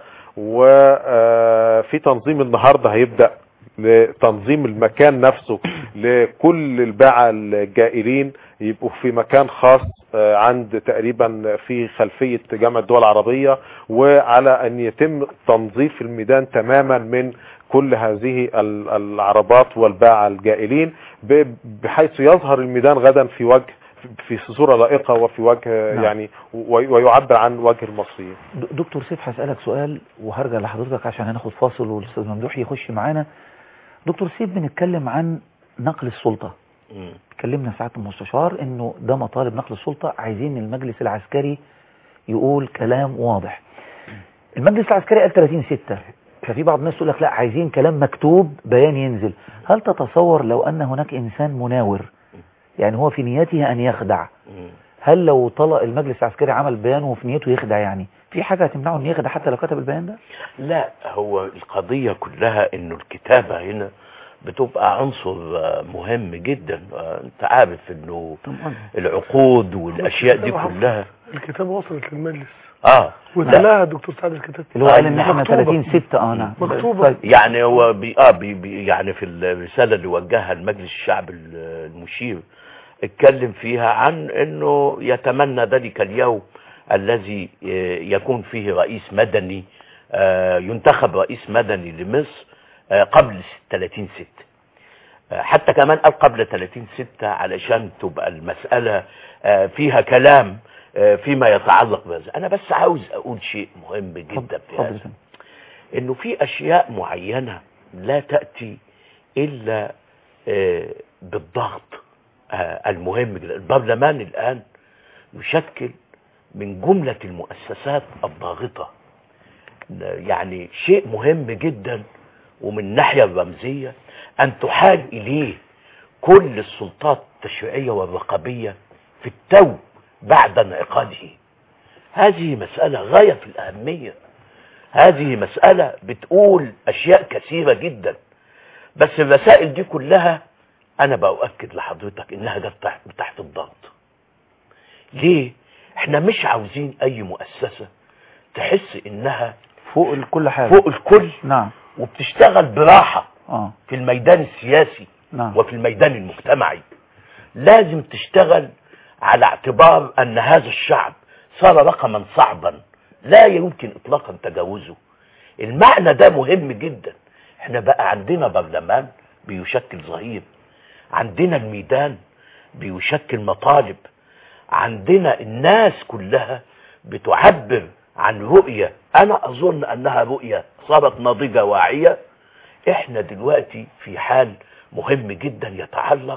وفي تنظيم النهارده هيبدا لتنظيم المكان نفسه لكل الباعة الجائلين، يبقوا في مكان خاص عند تقريبا في خلفية جامعة الدول العربية، وعلى ان يتم تنظيف الميدان تماما من كل هذه العربات والباعة الجائلين، بحيث يظهر الميدان غدا في وجه في صورة لائقة وفي وجه نعم. يعني ويعبر عن وجه المصريين.
دكتور سيف هسألك سؤال وهرجع لحضرتك عشان هناخد فاصل والاستاذ ممدوح يخش معانا. دكتور سيف، بنتكلم عن نقل السلطة. اتكلمنا ساعة المستشار انه ده مطالب نقل السلطة، عايزين المجلس العسكري يقول كلام واضح. المجلس العسكري قال ثلاثين ستة، ففي بعض الناس تقول لك لا عايزين كلام مكتوب بيان ينزل. هل تتصور لو ان هناك انسان مناور، يعني هو في نيته ان يخدع، هل لو طلع المجلس العسكري عمل بيان وفي نيته يخدع، يعني في حاجة هتمنعه ان يخدع حتى لو كتب البيان ده؟
لا، هو القضية كلها انه الكتابة هنا بتبقى عنصر مهم جدا. انت عارف انه العقود والاشياء دي كلها
الكتابة وصلت للمجلس
اه
وتلاها الدكتور سعد الكتاب
اللي هو قال ان احنا ثلاثين ستة. اه نعم
مكتوبة.
يعني هو بي اه بي بي يعني في الرسالة اللي وجهها المجلس الشعب المشير اتكلم فيها عن انه يتمنى ذلك اليوم الذي يكون فيه رئيس مدني، ينتخب رئيس مدني لمصر قبل ثلاثين ستة. حتى كمان قال قبل ثلاثين ستة علشان تبقى المسألة فيها كلام فيما يتعلق بهذا. انا بس عاوز اقول شيء مهم جدا في هذا، انه في اشياء معينة لا تأتي الا بالضغط المهم جدا. البرلمان الان يشكل من جملة المؤسسات الضاغطة، يعني شيء مهم جدا. ومن الناحية الرمزية أن تحال إليه كل السلطات التشريعية والرقابية في التو بعد انعقاده. هذه مسألة غاية في الأهمية، هذه مسألة بتقول أشياء كثيرة جدا. بس الرسائل دي كلها أنا بأؤكد لحضرتك إنها جت تحت, تحت الضغط. ليه؟ احنا مش عاوزين أي مؤسسة تحس إنها
فوق كل حاجة،
فوق الكل،
نعم،
وبتشتغل براحة
آه.
في الميدان السياسي،
نعم.
وفي الميدان المجتمعي. لازم تشتغل على اعتبار أن هذا الشعب صار رقما صعبا لا يمكن إطلاقا تجاوزه. المعنى ده مهم جدا. احنا بقى عندنا برلمان بيشكل ظهير، عندنا الميدان بيشكل مطالب، عندنا الناس كلها بتعبر عن رؤية أنا أظن أنها رؤية صارت ناضجة واعية. احنا دلوقتي في حال مهم جدا يتعلق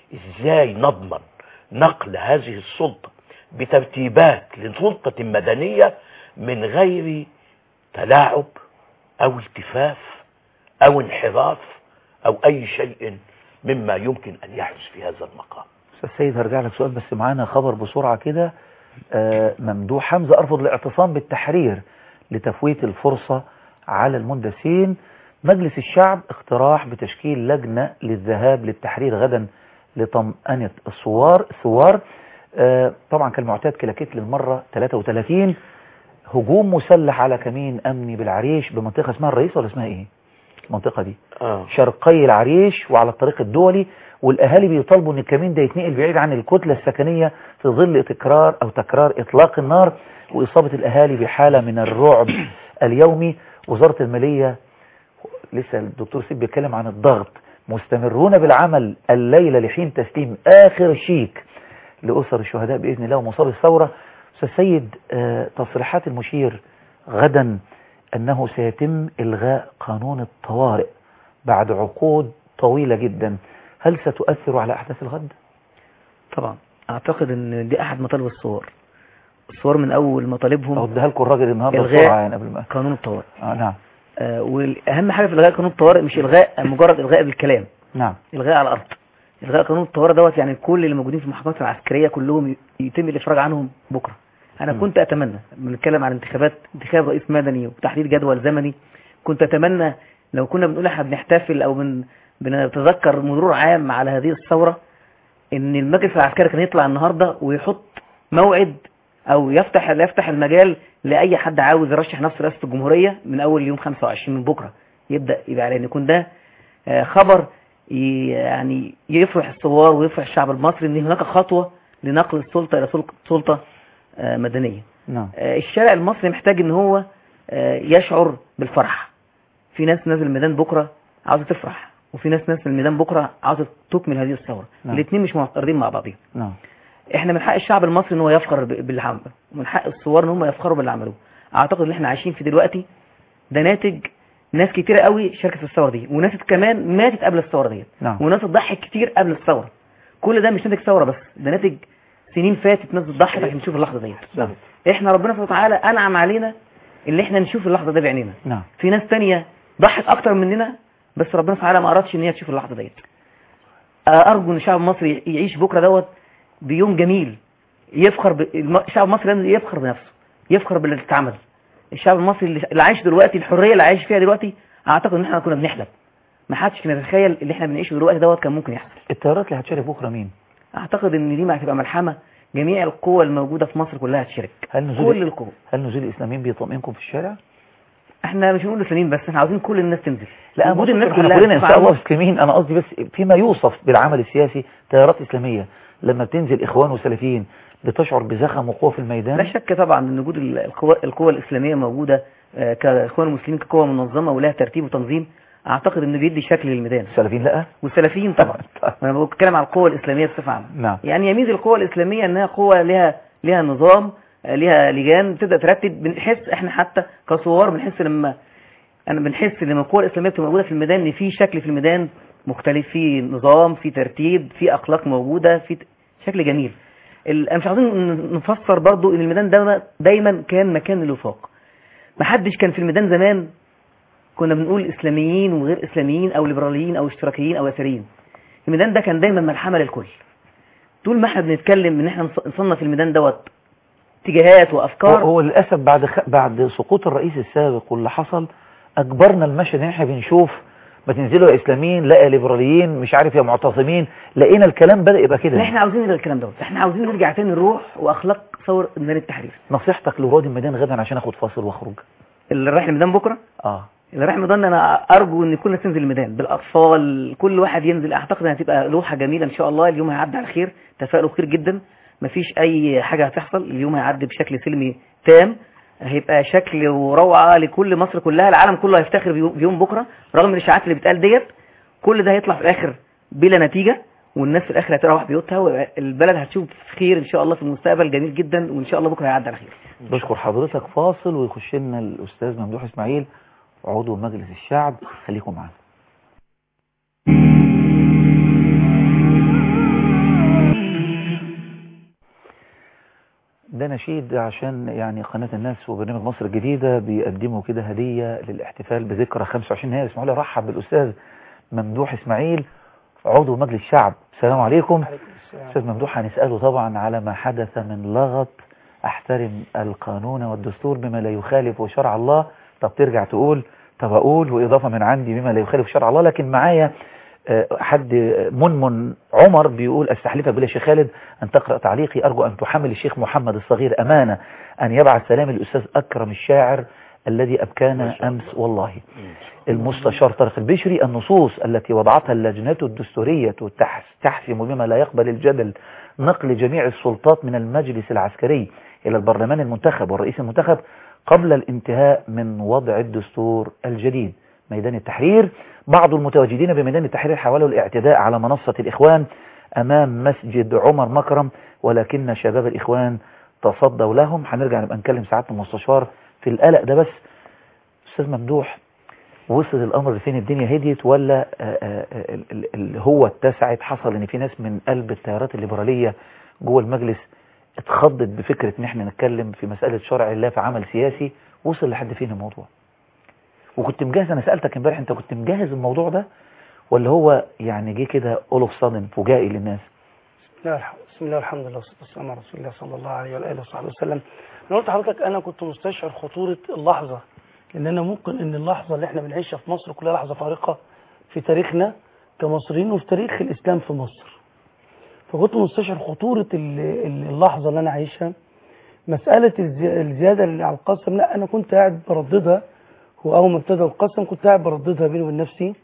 ازاي نضمن نقل هذه السلطة بترتيبات لسلطة مدنية من غير تلاعب او التفاف او انحراف او اي شيء مما يمكن ان يحدث في هذا المقام.
استاذ سيد هرجع لك سؤال، بس معانا خبر بسرعة كده. آه ممدوح حمزة أرفض الاعتصام بالتحرير لتفويت الفرصة على المندسين. مجلس الشعب اقتراح بتشكيل لجنة للذهاب للتحرير غدا لطمأنة الثوار الثوار آه طبعا كالمعتاد كلاكيت للمرة ثلاثة وثلاثين. هجوم مسلح على كمين أمني بالعريش بمنطقة اسمها الرئيس ولا اسمها ايه المنطقة دي؟
آه.
شرقي العريش وعلى الطريق الدولي، والأهالي بيطالبوا ان الكمين ده يتنقل بعيد عن الكتلة السكنية في ظل تكرار او تكرار اطلاق النار واصابة الاهالي بحالة من الرعب اليومي. وزارة المالية لسه الدكتور سيب بيتكلم عن الضغط، مستمرون بالعمل الليلة لحين تسليم اخر شيك لأسر الشهداء بإذن الله ومصاب الثورة. أستاذ سيد آه تصريحات المشير غدا انه سيتم الغاء قانون الطوارئ بعد عقود طويلة جدا، هل ستؤثر على أحداث الغد؟
طبعا أعتقد أن دي أحد مطالب الثوار. الثوار من أول مطالبهم
أوديها لكم الراجل النهارده بسرعة يعني قبل ما
قانون الطوارئ.
آه نعم.
آه والأهم حاجة في إلغاء قانون الطوارئ مش إلغاء مجرد إلغاء بالكلام.
نعم.
إلغاء على الأرض. إلغاء قانون الطوارئ دوت يعني كل اللي موجودين في المحكمات العسكرية كلهم يتم الإفراج عنهم بكرة. أنا م. كنت أتمنى بنتكلم عن انتخابات انتخاب رئيس مدني وتحديد جدول زمني، كنت أتمنى لو كنا بنقول احنا بنحتفل أو بن بنتذكر مرور عام على هذه الثورة ان المجلس العسكري كان يطلع النهاردة ويحط موعد او يفتح يفتح المجال لاي حد عاوز يرشح نفسه رئاسة الجمهورية من اول يوم خمسة وعشرين من بكرة يبدأ يبقى على ان يكون ده خبر يعني يفرح الثوار ويفرح الشعب المصري ان هناك خطوة لنقل السلطة الى سلطة مدنية.
نعم.
الشارع المصري محتاج ان هو يشعر بالفرح. في ناس نازل الميدان بكرة عاوزة تفرح، وفي ناس ناس في الميدان بكرة عاوزة تكمل هذه الثورة.
نعم.
الاثنين مش معترضين مع بعضهم.
نعم.
احنا من حق الشعب المصري ان هو يفخر باللي عمله، ومن حق الثوار ان هم يفخروا باللي عملوه. اعتقد ان احنا عايشين في دلوقتي ده ناتج ناس كتير قوي شاركت في الثوره دي، وناس كمان ماتت قبل الثوره دي.
نعم.
وناس ضحت كتير قبل الثوره. كل ده مش ناتج ثوره بس، ده ناتج سنين فاتت ناس ضحت عشان نشوف اللحظه دي.
نعم.
احنا ربنا سبحانه وتعالى انعم علينا ان احنا نشوف اللحظه دي بعينينا.
نعم.
في ناس ثانيه ضحت اكتر مننا بس ربنا سبحانه وتعالى ما ارادش ان هي تشوف اللحظه ديت. ارجو ان الشعب المصري يعيش بكره دوت بيوم جميل يفخر ب... الشعب المصري يفخر بنفسه، يفخر باللي اتعمل. الشعب المصري اللي عايش دلوقتي الحريه اللي عايش فيها دلوقتي اعتقد ان احنا كنا بنحلم، ما حدش كان يتخيل اللي احنا بنعيشه دلوقتي دوت كان ممكن يحصل.
التيارات اللي هتشارك بكره مين؟
اعتقد ان دي ما هتبقى ملحمه، جميع القوى الموجوده في مصر كلها هتشارك.
هل نزول
كل القوى.
هل نزول الاسلاميين بيطمئنكم في الشارع؟
احنا مش بنقول الاسلاميين بس، احنا عاوزين كل الناس تنزل.
لا
وجود الناس
كلنا ان شاء الله مسلمين، انا قصدي بس فيما يوصف بالعمل السياسي تيارات اسلاميه لما بتنزل إخوان وسلفيين بتشعر بزخم وقوة في الميدان؟
لا شك طبعا ان وجود القوى القوى الاسلاميه موجوده كاخوان المسلمين كقوه منظمه ولها ترتيب وتنظيم، اعتقد انه بيدي شكل للميدان.
السلفيين لا،
والسلفيين طبعا. انا بتكلم عن القوى الاسلاميه بصفه عامه.
نعم.
يعني يميز القوى الاسلاميه انها قوه لها لها نظام، لها لجان تبدا ترتب. بنحس احنا حتى كثوار بنحس لما انا بنحس لما القوى الاسلاميه بتبقى موجوده في الميدان ان في شكل في الميدان مختلف، في نظام، في ترتيب، في اخلاق موجوده، في شكل جميل. انا مش عايزين نفسر برضو ان الميدان ده دايما كان مكان للوفاق. ما حدش كان في الميدان زمان كنا بنقول اسلاميين وغير اسلاميين او ليبراليين او اشتراكيين او يساريين. الميدان ده كان دايما ملحمه للكل. طول ما احنا بنتكلم ان احنا نصنف الميدان دوت اتجاهات وافكار.
هو للاسف بعد خ... بعد سقوط الرئيس السابق واللي حصل اجبرنا المشهد ان احنا بنشوف ما تنزلوا يا اسلاميين لا يا ليبراليين مش عارف يا معتصمين، لقينا الكلام بدا يبقى كده.
احنا عاوزين نلغي الكلام دوت، احنا عاوزين نرجع تاني نروح واخلاق ثوره ميدان التحرير.
نصيحتك لرواد الميدان غدا عشان اخد فاصل واخرج؟
اللي رايح الميدان بكره
اه
اللي رايح الميدان انا ارجو ان كل الناس تنزل الميدان بالاطفال، كل واحد ينزل. اعتقد انها هتبقى لوحه جميله ان شاء الله. اليوم هيعدي على خير، تفائلوا خير جدا، مفيش اي حاجه هتحصل. اليوم هيعدي بشكل سلمي تام، هيبقى شكل وروعه لكل مصر كلها. العالم كله هيفتخر بيوم بكره رغم الاشاعات اللي بتقال ديت. كل ده هيطلع في الاخر بلا نتيجه، والناس في الاخر هتروح بيوتها، والبلد هتشوف خير ان شاء الله في المستقبل جميل جدا، وان شاء الله بكره هيعدي على خير.
بشكر حضرتك. فاصل ويخش لنا الاستاذ ممدوح اسماعيل عضو مجلس الشعب، خليكم معانا. ده نشيد عشان يعني قناة الناس وبرنامج مصر الجديدة بيقدموا كده هدية للاحتفال بذكرى خمسة وعشرين يناير. اسمحوا لي ارحب بالاستاذ ممدوح اسماعيل عضو مجلس الشعب. السلام عليكم. استاذ ممدوح، هنسأله طبعا على ما حدث من لغط احترم القانون والدستور بما لا يخالف شرع الله. طب ترجع تقول طب اقول واضافه من عندي بما لا يخالف شرع الله. لكن معايا حد منمن عمر بيقول استحلفك بالله شيخ خالد ان تقرأ تعليقي، ارجو ان تحمل الشيخ محمد الصغير امانه ان يبعث سلام الاستاذ اكرم الشاعر الذي ابكانا امس والله. المستشار طارق البشري النصوص التي وضعتها اللجنة الدستورية تحسم بما لا يقبل الجدل نقل جميع السلطات من المجلس العسكري إلى البرلمان المنتخب والرئيس المنتخب قبل الانتهاء من وضع الدستور الجديد. ميدان التحرير، بعض المتواجدين بميدان التحرير حاولوا الاعتداء على منصة الإخوان أمام مسجد عمر مكرم، ولكن شباب الإخوان تصدوا لهم. هنرجع نبقى نكلم سعادة المستشار في القلق ده. بس أستاذ ممدوح، وصل الأمر فين؟ الدنيا هديت ولا اللي هو اتسعت؟ حصل ان في ناس من قلب التيارات الليبرالية جوه المجلس اتخضت بفكرة ان احنا نتكلم في مسألة شرع الله في عمل سياسي. وصل لحد فين الموضوع؟ وكنت مجهز، انا سألتك امبارح انت كنت مجهز الموضوع ده ولا هو يعني جه كده all of sudden فجائي للناس؟
بسم الله والحمد لله والصلاة والسلام على رسول الله صلى الله عليه وآله وصحبه وسلم. انا قلت لحضرتك انا كنت مستشعر خطورة اللحظة، لان انا ممكن ان اللحظة اللي احنا بنعيشها في مصر كلها لحظة فارقة في تاريخنا كمصريين وفي تاريخ الاسلام في مصر. فكنت مستشعر خطورة اللحظة اللي انا عايشها. مسألة الزيادة اللي على القسم، لا انا كنت قاعد برددها، واول ما ابتدى القسم كنت قاعد برددها بيني وبين نفسي،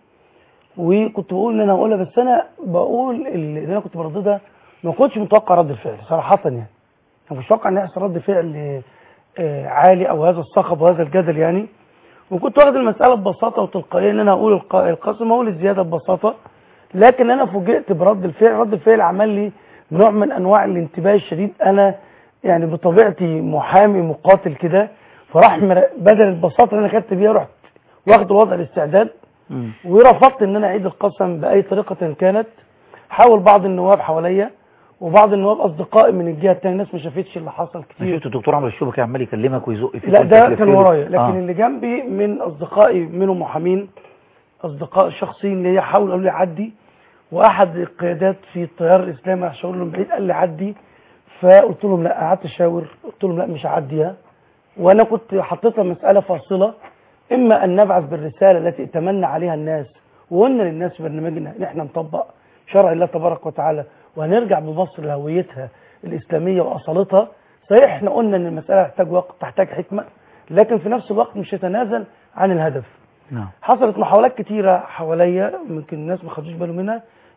وكنت بقول ان انا هقولها، بس انا بقول اللي انا كنت برددها ما كنتش متوقع رد الفعل صراحة. يعني انا مش متوقع ان يحصل رد فعل عالي او هذا الصخب وهذا الجدل يعني. وكنت واخد المسألة ببساطة وتلقائية ان انا اقول القسم، اقول الزيادة ببساطة، لكن انا فوجئت برد الفعل. رد الفعل عمل لي نوع من انواع الانتباه الشديد. انا يعني بطبيعتي محامي مقاتل كده، فراح بدل البساطة اللي انا خدت بيها رحت واخد الوضع الاستعداد، ورفضت ان انا اعيد القسم باي طريقة كانت. حاول بعض النواب حواليا وبعض النواب اصدقائي من الجهه الثانيه، ناس ما شافتش اللي حصل كتير.
شفت الدكتور عمرو الشوبكي عمال يكلمك ويزق فيك؟
لا ده كان ورايا، لكن آه. اللي جنبي من اصدقائي منهم محامين اصدقاء شخصيين اللي حاولوا قالوا لي عدي، واحد القيادات في التيار الاسلامي هشاور لهم بعيد قال لي عدي، فقلت لهم لا. قعدت اشاور قلت لهم لا مش هعديها، وانا كنت حطيتها مساله فاصله، اما ان نبعث بالرساله التي اتمنى عليها الناس وقلنا للناس في برنامجنا ان احنا نطبق شرع الله تبارك وتعالى وهنرجع بمصر لهويتها الإسلامية وأصالتها. صحيح احنا قلنا ان المسألة تحتاج وقت تحتاج حكمة، لكن في نفس الوقت مش يتنازل عن الهدف.
نعم.
حصلت محاولات كتيرة حواليا، ممكن الناس ما خدوش بالهم منها،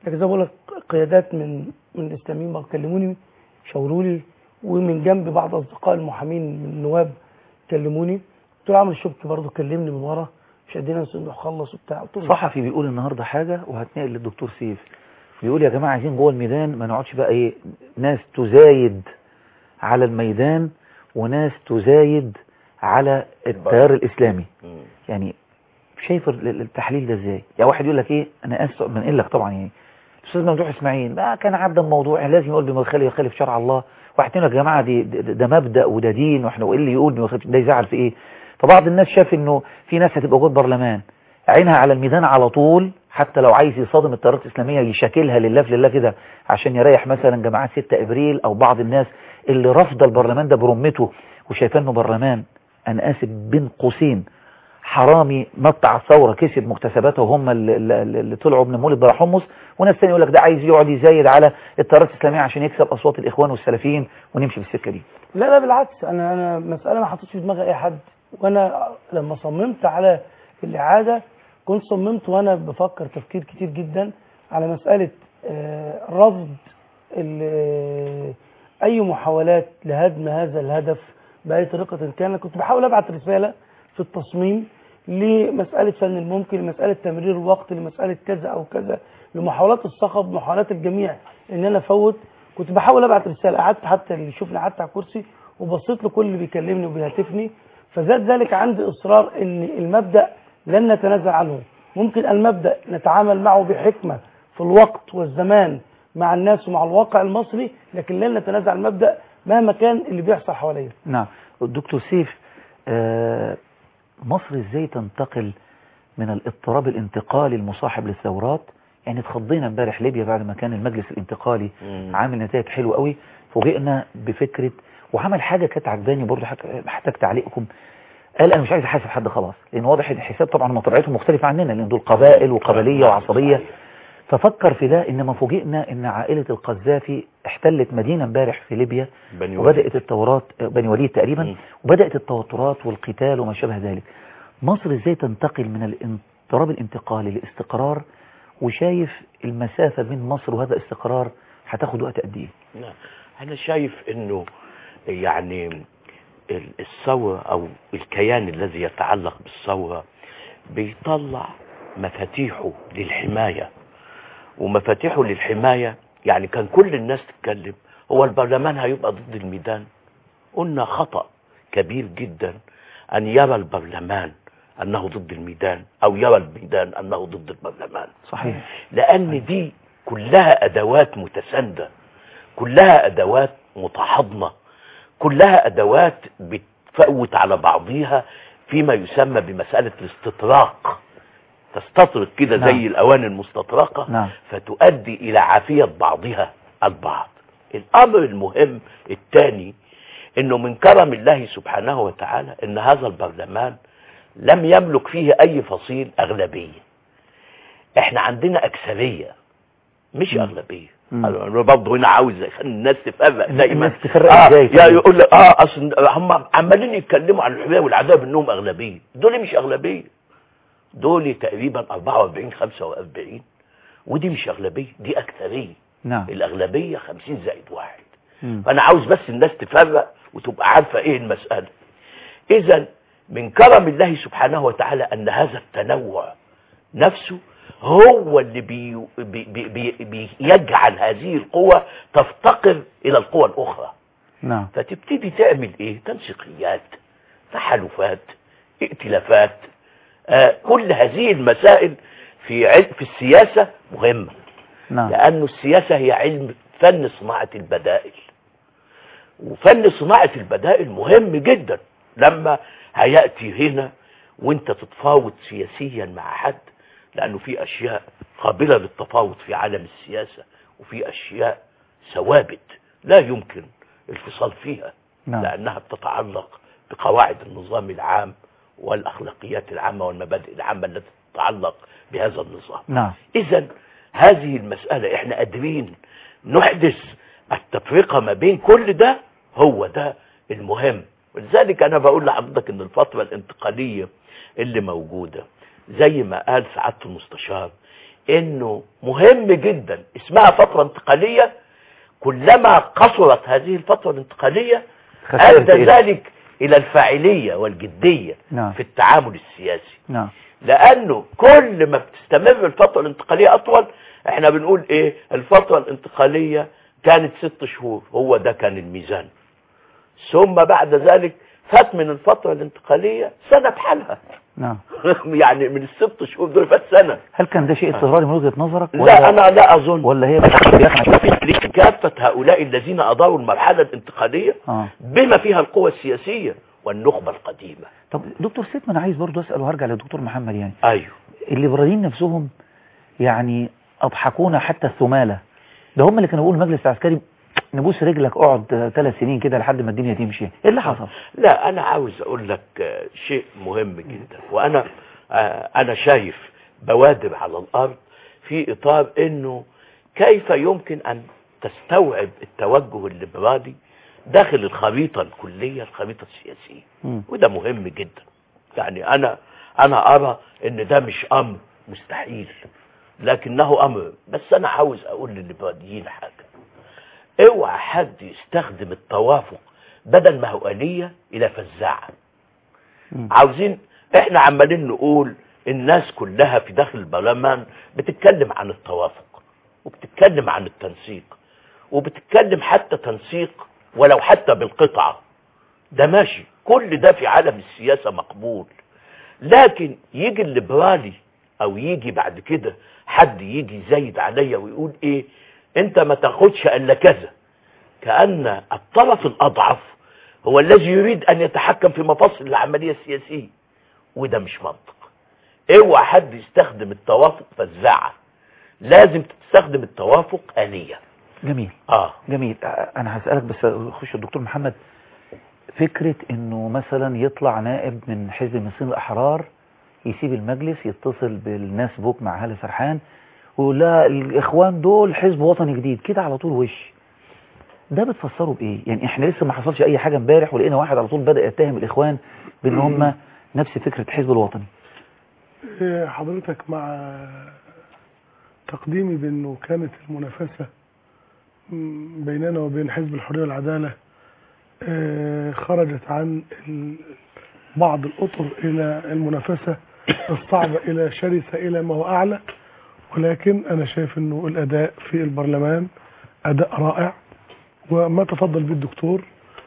لكن زي ما بقول لك قيادات من من الاسلاميين بقى كلموني شاوروا لي، ومن جنب بعض اصدقاء المحامين من النواب كلموني. دكتور عمرو الشبكي برضه كلمني من ورا، مش قادرين نصدق خلص وبتاع.
صحفي بيقول النهارده حاجه وهتنقل للدكتور سيف، بيقول يا جماعه عايزين جوه الميدان ما نقعدش بقى ايه ناس تزايد على الميدان وناس تزايد على التيار الاسلامي. يعني شايف التحليل ده ازاي؟ يعني واحد يقول لك ايه، انا اسف بنقل لك طبعا، يعني الاستاذ ممدوح اسماعيل ما كان عدى الموضوع لازم يقول بما يخالف شرع الله، واحد يقول لك يا جماعه دي ده مبدا وده دين واحنا وايه اللي يقول ده يزعل في ايه؟ فبعض الناس شاف انه في ناس هتبقى جوه البرلمان عينها على الميدان على طول، حتى لو عايز يصادم التيارات الاسلاميه يشكلها لله في لله كده عشان يريح مثلا جماعات ستة ابريل او بعض الناس اللي رافضه البرلمان ده برمته وشايفاه انه برلمان انا اسف بين قوسين حرامي مقطع الثوره كسب مكتسباته وهم اللي, اللي طلعوا من مولد بلا حمص، وناس ثانيه يقول لك ده عايز يقعد يزايد على التيارات الاسلاميه عشان يكسب اصوات الاخوان والسلفيين ونمشي في السكه دي.
لا لا بالعكس، انا انا مساله ما حطيتش في دماغ اي حد، وانا لما صممت على الاعاده كنت صممت وانا بفكر تفكير كتير جدا على مساله آه رفض اي محاولات لهدم هذا الهدف باي طريقه كانت. كنت بحاول ابعت رساله في التصميم لمساله فن الممكن، لمساله تمرير الوقت، لمساله كذا او كذا، لمحاولات الصخب، محاولات الجميع ان انا افوت. كنت بحاول ابعت رساله، قعدت حتى اللي يشوفني قعدت على الكرسي وبصيت لكل اللي بيكلمني وبيهاتفني، فزاد ذلك عندي اصرار ان المبدا لن نتنازل عنه. ممكن المبدا نتعامل معه بحكمه في الوقت والزمان مع الناس ومع الواقع المصري، لكن لن نتنازل عن المبدا مهما كان اللي بيحصل حوالينا.
نعم. الدكتور سيف، آه مصر ازاي تنتقل من الاضطراب الانتقالي المصاحب للثورات؟ يعني اتخضينا امبارح ليبيا بعد ما كان المجلس الانتقالي مم. عامل نتائج حلوه قوي، فوجئنا بفكره وعمل حاجه كانت عجباني برضه محتاج تعليقكم. قال انا مش عايز احاسب حد خلاص، لان واضح الحساب طبعا طبيعتهم مختلفه عننا لان دول قبائل وقبليه وعصبيه. ففكر في ده، انما فوجئنا ان عائله القذافي احتلت مدينه امبارح في ليبيا وبدات التورات بني وليد تقريبا م. وبدات التوترات والقتال وما شابه ذلك. مصر ازاي تنتقل من الاضطراب الانتقالي لاستقرار، وشايف المسافه بين مصر وهذا الاستقرار هتاخد وقت قد ايه؟
نعم، انا شايف انه يعني الثوره او الكيان الذي يتعلق بالثوره بيطلع مفاتيحه للحمايه، ومفاتيحه للحماية يعني كان كل الناس تتكلم هو البرلمان هيبقى ضد الميدان. قلنا خطأ كبير جدا أن يرى البرلمان أنه ضد الميدان أو يرى الميدان أنه ضد البرلمان.
صحيح.
لأن دي كلها أدوات متساندة، كلها أدوات متحضنة، كلها أدوات بتفوت على بعضها فيما يسمى بمسألة الاستطراق، تستطرق كده نعم. زي الأواني المستطرقة نعم. فتؤدي إلى عافية بعضها البعض. الأمر المهم الثاني إنه من كرم الله سبحانه وتعالى إن هذا البرلمان لم يملك فيه أي فصيل أغلبية. إحنا عندنا أكثرية مش م. أغلبية. أنا برضه هنا عاوز الناس تفرق دايما.
الناس تفرق آه ازاي؟
يا يقول لك اه اصل هم عمالين يتكلموا عن الحريه والعداله انهم اغلبيه. دول مش اغلبيه، دول تقريبا أربعة وأربعين خمسة وأربعين، ودي مش أغلبية، دي أكثرية. نعم. الأغلبية خمسين زائد واحد. مم. فأنا عاوز بس الناس تفرق وتبقى عارفة إيه المسألة. إذا من كرم الله سبحانه وتعالى أن هذا التنوع نفسه هو اللي بي بي بي بي بيجعل هذه القوة تفتقر إلى القوى الأخرى.
نعم.
فتبتدي تعمل إيه؟ تنسيقيات، تحالفات، ائتلافات. آه كل هذه المسائل في علم في السياسة مهمة. نعم. لأن السياسة هي علم فن صناعة البدائل، وفن صناعة البدائل مهم جدا. لما هيأتي هنا وانت تتفاوض سياسيا مع حد، لأنه في أشياء قابلة للتفاوض في عالم السياسة، وفي أشياء ثوابت لا يمكن الفصال فيها. نعم. لأنها بتتعلق بقواعد النظام العام والأخلاقيات العامة والمبادئ العامة التي تتعلق بهذا النظام.
نعم.
إذن هذه المسألة احنا قادرين نحدث التفرقة ما بين كل ده، هو ده المهم. ولذلك أنا بقول لحضرتك إن الفترة الانتقالية اللي موجودة زي ما قال سعادة المستشار انه مهم جدا اسمها فترة انتقالية، كلما قصرت هذه الفترة الانتقالية ادى ذلك الى الفاعلية والجدية
نعم.
في التعامل السياسي.
نعم.
لانه كل ما بتستمر الفترة الانتقالية اطول، احنا بنقول ايه، الفترة الانتقالية كانت ست شهور، هو ده كان الميزان، ثم بعد ذلك فات من الفترة الانتقالية سنة بحالها.
نعم.
يعني من الست شهور دول فات سنة.
هل كان ده شيء اضطراري من وجهة نظرك؟
لا انا لا اظن.
ولا هي
كافة هؤلاء الذين اداروا المرحلة الانتقالية
آه.
بما فيها القوى السياسية والنخبة القديمة.
طب دكتور سيتمان عايز برضه اسال وهرجع للدكتور محمد. يعني
ايوه
الليبراليين نفسهم يعني اضحكونا حتى الثمالة، ده هم اللي كانوا بيقولوا المجلس العسكري نبوس رجلك اقعد ثلاث سنين كده لحد ما الدنيا تمشي. ايه اللي حصل؟
لا انا عاوز اقول لك شيء مهم جدا، وانا انا شايف بوادر على الارض في اطار انه كيف يمكن ان تستوعب التوجه الليبرالي داخل الخريطة الكلية، الخريطة السياسية. م. وده مهم جدا. يعني انا انا ارى ان ده مش امر مستحيل، لكنه امر، بس انا عاوز اقول للليبراليين حاجة، اوعى حد يستخدم التوافق بدل ما هو آلية الى فزاعة. عاوزين احنا عمالين نقول الناس كلها في داخل البرلمان بتتكلم عن التوافق وبتتكلم عن التنسيق وبتتكلم حتى تنسيق ولو حتى بالقطعة، ده ماشي، كل ده في عالم السياسة مقبول. لكن يجي الليبرالي او يجي بعد كده حد يجي يزايد عليا ويقول ايه انت ما تاخدش الا كذا، كأن الطرف الاضعف هو الذي يريد ان يتحكم في مفاصل العملية السياسية، وده مش منطق. اوعى حد يستخدم التوافق فزاعة، لازم تستخدم التوافق آلية.
جميل.
اه
جميل. انا هسألك بس اخش الدكتور محمد، فكرة انه مثلا يطلع نائب من حزب المصريين الاحرار يسيب المجلس يتصل بالناس بوك مع هالة سرحان ويقول لها الاخوان دول حزب وطني جديد كده على طول، وش ده بتفسره بايه؟ يعني احنا لسه ما حصلش اي حاجة امبارح ولقينا واحد على طول بدأ يتهم الاخوان بان هم نفس فكرة الحزب الوطني.
حضرتك مع تقديمي بانه كانت المنافسة بيننا وبين حزب الحرية والعدالة خرجت عن بعض الأطر إلى المنافسة الصعبة إلى شرسة إلى ما هو أعلى، ولكن أنا شايف أنه الأداء في البرلمان أداء رائع، وما تفضل به الدكتور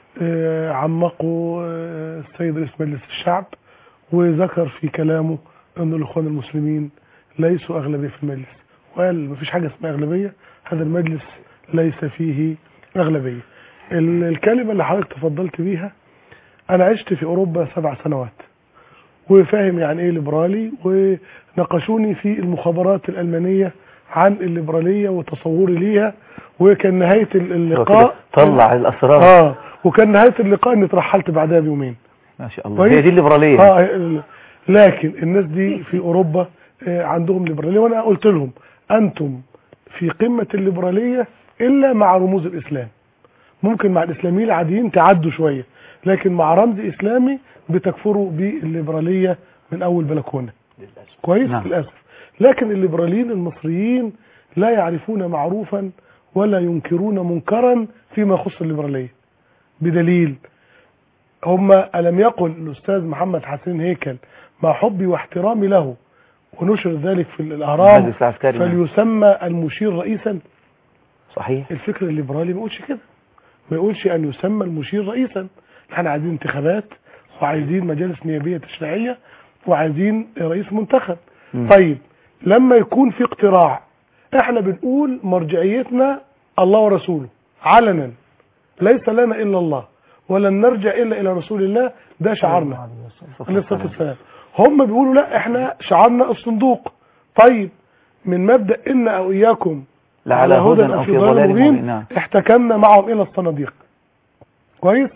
عمقه السيد رئيس مجلس الشعب وذكر في كلامه أن الإخوان المسلمين ليسوا أغلبية في المجلس، وقال مفيش حاجة اسمها أغلبية، هذا المجلس ليس فيه أغلبية. الكلمة اللي حضرتك تفضلت بيها، أنا عشت في أوروبا سبع سنوات وفاهم يعني إيه ليبرالي، وناقشوني في المخابرات الألمانية عن الليبرالية وتصوري ليها، وكان نهاية اللقاء
طلع الأسرار.
آه وكان نهاية اللقاء إني اترحلت بعدها بيومين.
ما شاء الله. هي دي الليبرالية.
آه لكن الناس دي في أوروبا عندهم ليبرالية، وأنا قلت لهم أنتم في قمة الليبرالية إلا مع رموز الإسلام. ممكن مع الإسلاميين العاديين تعدوا شوية، لكن مع رمز إسلامي بتكفروا بالليبرالية من أول بلكونة. للأسف. كويس. نعم. للأسف. لكن الليبراليين المصريين لا يعرفون معروفا ولا ينكرون منكرا فيما يخص الليبرالية، بدليل هم ألم يقل الأستاذ محمد حسين هيكل مع حبي واحترامي له ونشر ذلك في الأهرام فليسمى المشير رئيسا؟
صحيح.
الفكر الليبرالي ما يقولش كده، ما يقولش أن يسمى المشير رئيسا. احنا عايزين انتخابات وعايزين مجالس نيابية تشريعية وعايزين رئيس منتخب. م. طيب لما يكون في اقتراع احنا بنقول مرجعيتنا الله ورسوله علنا، ليس لنا إلا الله ولن نرجع إلا إلى رسول الله، ده شعارنا عليه الصلاة والسلام. هم بيقولوا لا احنا شعارنا الصندوق. طيب من مبدأ إن أو إياكم
على هدى أو في ضلال مبين، نعم.
احتكمنا معهم إلى الصناديق. كويس.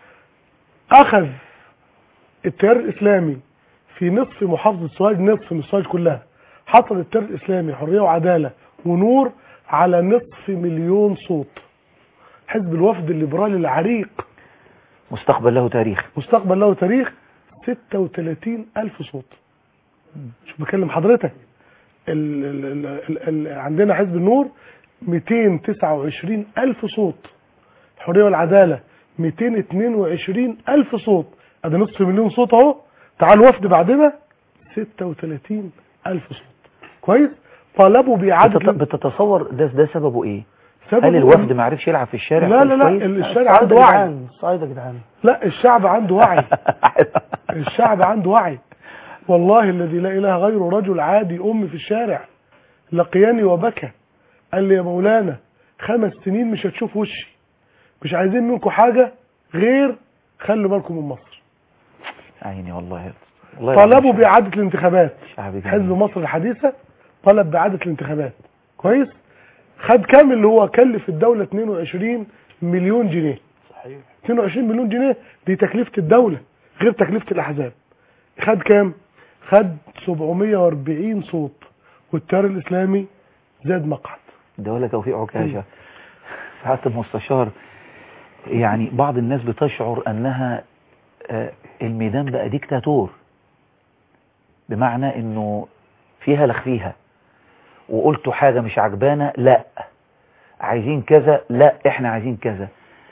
أخذ التيار الإسلامي في نصف محافظة سوهاج، نصف من سوهاج كلها، حصل التيار الإسلامي حرية وعدالة ونور على نصف مليون صوت. حزب الوفد الليبرالي العريق
مستقبل له تاريخ،
مستقبل له تاريخ ستة وثلاثين ألف صوت. شو بكلم حضرتك؟ ال ال ال ال عندنا حزب النور مئتين وتسعة وعشرين ألف صوت، الحرية والعدالة مئتين واثنين وعشرين ألف صوت، ادي نصف مليون صوت اهو. تعال وفد بعدنا ستة وثلاثين ألف صوت. كويس. طالبوا بإعادة
بتت... بتتصور ده ده سببه ايه؟
سببه
هل الوفد ما عرفش يلعب في الشارع؟
لا لا لا الشارع عنده وعي.
صعيد يا جدعان.
لا الشعب عنده وعي. الشعب عنده وعي والله الذي لا اله غيره. رجل عادي امي في الشارع لقياني وبكى، قال لي يا مولانا خمس سنين مش هتشوف وشي، مش عايزين منكم حاجه غير خلوا بالكم من مصر.
عيني والله. والله
طلبوا باعاده الانتخابات.
حزب
مصر الحديثه طلب باعاده الانتخابات. كويس. خد كام اللي هو كلف الدوله اثنين وعشرين مليون جنيه.
صحيح.
اثنين وعشرين مليون جنيه دي تكلفه الدوله غير تكلفه الاحزاب. خد كام؟ خد سبعمئة وأربعين صوت، والتيار الاسلامي زاد مقعد.
ده توفيق عكاشة. سعاده المستشار، يعني بعض الناس بتشعر انها الميدان بقى ديكتاتور، بمعنى انه فيها لخفيها، وقلتوا حاجة مش عجبانا لا عايزين كذا، لا احنا عايزين كذا.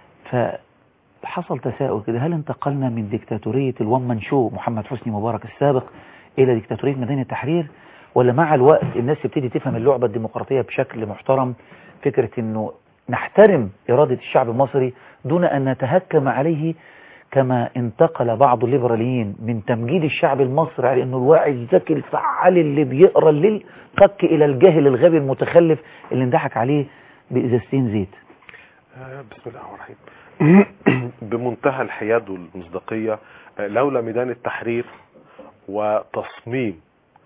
فحصل تساؤل كده، هل انتقلنا من ديكتاتورية الوان مان شو محمد حسني مبارك السابق الى ديكتاتورية ميدان التحرير، ولا مع الوقت الناس تبتدي تفهم اللعبة الديمقراطية بشكل محترم، فكرة انه نحترم ارادة الشعب المصري دون ان نتهكم عليه، كما انتقل بعض الليبراليين من تمجيد الشعب المصري على انه الواعي الذكي الفعال اللي بيقرا الليل فك الى الجاهل الغبي المتخلف اللي اندحك عليه بازازتين زيت.
بسم الله الرحمن الرحيم. بمنتهى الحياد والمصداقيه، لولا ميدان التحرير وتصميم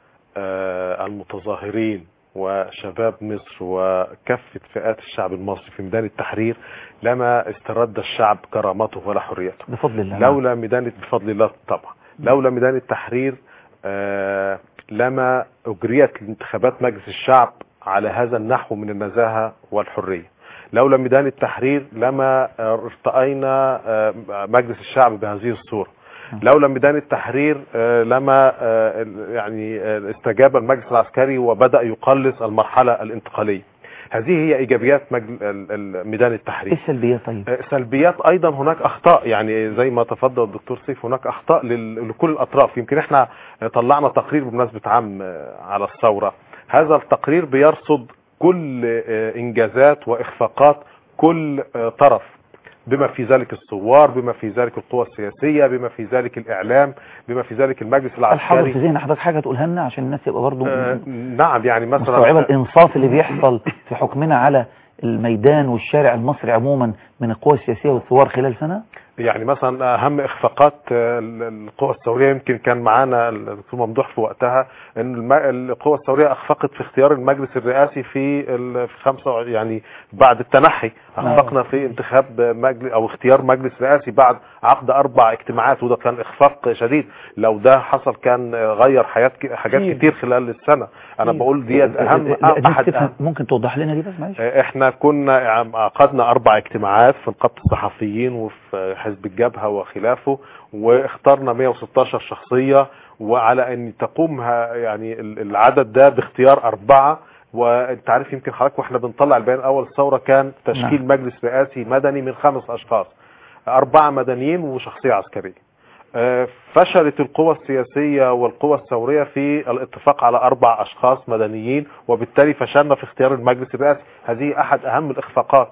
المتظاهرين وشباب مصر وكافة فئات الشعب المصري في ميدان التحرير لما استرد الشعب كرامته ولا حريته
بفضل الله.
لولا ميدان بفضل الله طبعا لولا ميدان التحرير آه لما أجريت انتخابات مجلس الشعب على هذا النحو من النزاهة والحرية. لولا ميدان التحرير لما ارتأينا آه مجلس الشعب بهذه الصورة. لولا ميدان التحرير لما يعني استجاب المجلس العسكري وبدأ يقلص المرحلة الانتقالية. هذه هي ايجابيات ميدان التحرير.
ايه السلبيات طيب؟
سلبيات ايضا هناك اخطاء، يعني زي ما تفضل الدكتور سيف هناك اخطاء لكل الاطراف. يمكن احنا طلعنا تقرير بمناسبة عام على الثورة، هذا التقرير بيرصد كل انجازات واخفاقات كل طرف، بما في ذلك الثوار، بما في ذلك القوى السياسية، بما في ذلك الإعلام، بما في ذلك المجلس العسكري.
الحاضر في ذهن حضرتك حاجة تقولها لنا عشان الناس تبقى برضه
آه نعم، يعني مثلا
مستوعبة الإنصاف اللي بيحصل في حكمنا على الميدان والشارع المصري عموما من القوى السياسية والثوار خلال سنة.
يعني مثلا اهم اخفاقات القوى الثوريه، يمكن كان معانا الدكتور ممدوح في وقتها، ان القوى الثوريه اخفقت في اختيار المجلس الرئاسي في خمسة، يعني بعد التنحي اخفقنا في انتخاب مجلس او اختيار مجلس رئاسي بعد عقد اربع اجتماعات، وده كان اخفاق شديد. لو ده حصل كان غير حياه حاجات كتير خلال السنه. انا بقول دي اهم
احد. ممكن توضح لنا دي بس معلش؟
احنا كنا عقدنا اربع اجتماعات في نقابه الصحفيين وفي حزب الجبهة وخلافه، واخترنا مئة وستة عشر شخصية، وعلى ان تقوم يعني العدد ده باختيار اربعة. وانت عارف يمكن حضرتك واحنا بنطلع البيان اول الثورة كان تشكيل نعم. مجلس رئاسي مدني من خمس اشخاص، اربعة مدنيين وشخصية عسكرية. فشلت القوى السياسية والقوى الثورية في الاتفاق على اربع اشخاص مدنيين، وبالتالي فشلنا في اختيار المجلس الرئاسي. هذه احد اهم الاخفاقات.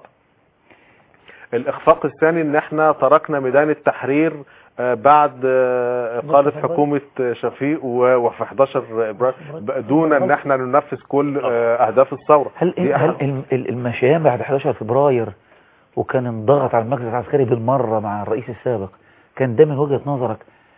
الاخفاق الثاني ان احنا تركنا ميدان التحرير بعد اقالة حكومة شفيق وفي احداشر دون ان احنا ننفذ كل اهداف الثورة.
هل هل المشيان بعد احداشر فبراير وكان انضغط على المجلس العسكري بالمرة مع الرئيس السابق، كان ده من وجهة نظرك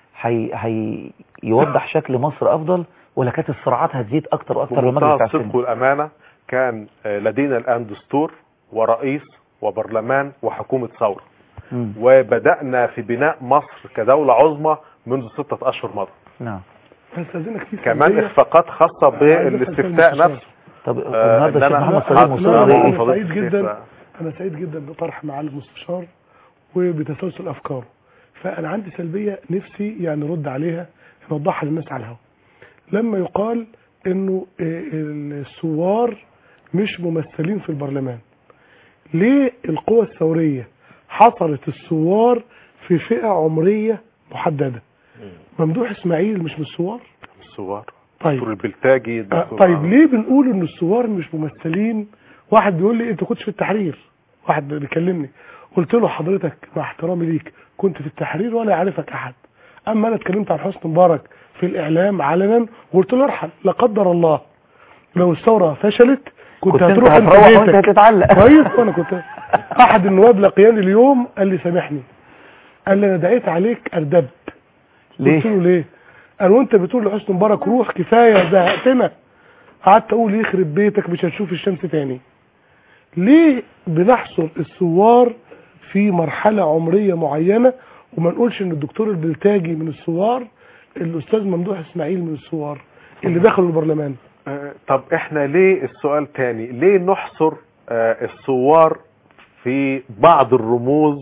هيوضح شكل مصر افضل، ولا كانت الصراعات هتزيد اكتر واكتر بالمجلس العسكري؟
الصدق والامانة كان لدينا الان دستور ورئيس وبرلمان وحكومة ثورة، وبدأنا في بناء مصر كدولة عظمى منذ ستة أشهر مضى.
نعم.
كمان إخفاقات خاصة بالاستفتاء نفسه.
طب النهارده الشيخ محمد صليب
مصطفى أنا سعيد جدا أنا سعيد جدا بطرح معالي المستشار وبتسلسل أفكاره. فأنا عندي سلبية نفسي يعني نرد عليها نوضحها للناس على الهواء. لما يقال انه الثوار مش ممثلين في البرلمان. ليه القوى الثورية حصرت الثوار في فئة عمرية محددة؟ ممدوح اسماعيل مش من الثوار؟
الثوار
طيب
دكتور البلتاجي
آه طيب ليه بنقول ان الثوار مش ممثلين؟ واحد بيقول لي انت كنتش في التحرير، واحد بيكلمني قلت له حضرتك مع احترامي ليك كنت في التحرير ولا يعرفك احد. اما انا اتكلمت عن حسني مبارك في الاعلام علنا وقلت له ارحل، لا قدر الله لو الثوره فشلت كنت, كنت هتروح انت بيتك
هتتعلق.
كويس. وانا كنت احد النواب لقياني اليوم قال لي سامحني، قال لي انا دعيت عليك اردبت.
ليه؟
قلت له ليه؟ قال وانت بتقول لحسني مبارك روح كفايه زهقتنا. قعدت اقول يخرب بيتك مش هتشوف الشمس تاني. ليه بنحصر الثوار في مرحله عمريه معينه وما نقولش ان الدكتور البلتاجي من الثوار، الاستاذ ممدوح اسماعيل من الثوار اللي دخلوا البرلمان؟
آه طب احنا ليه، السؤال تاني، ليه نحصر آه الثوار في بعض الرموز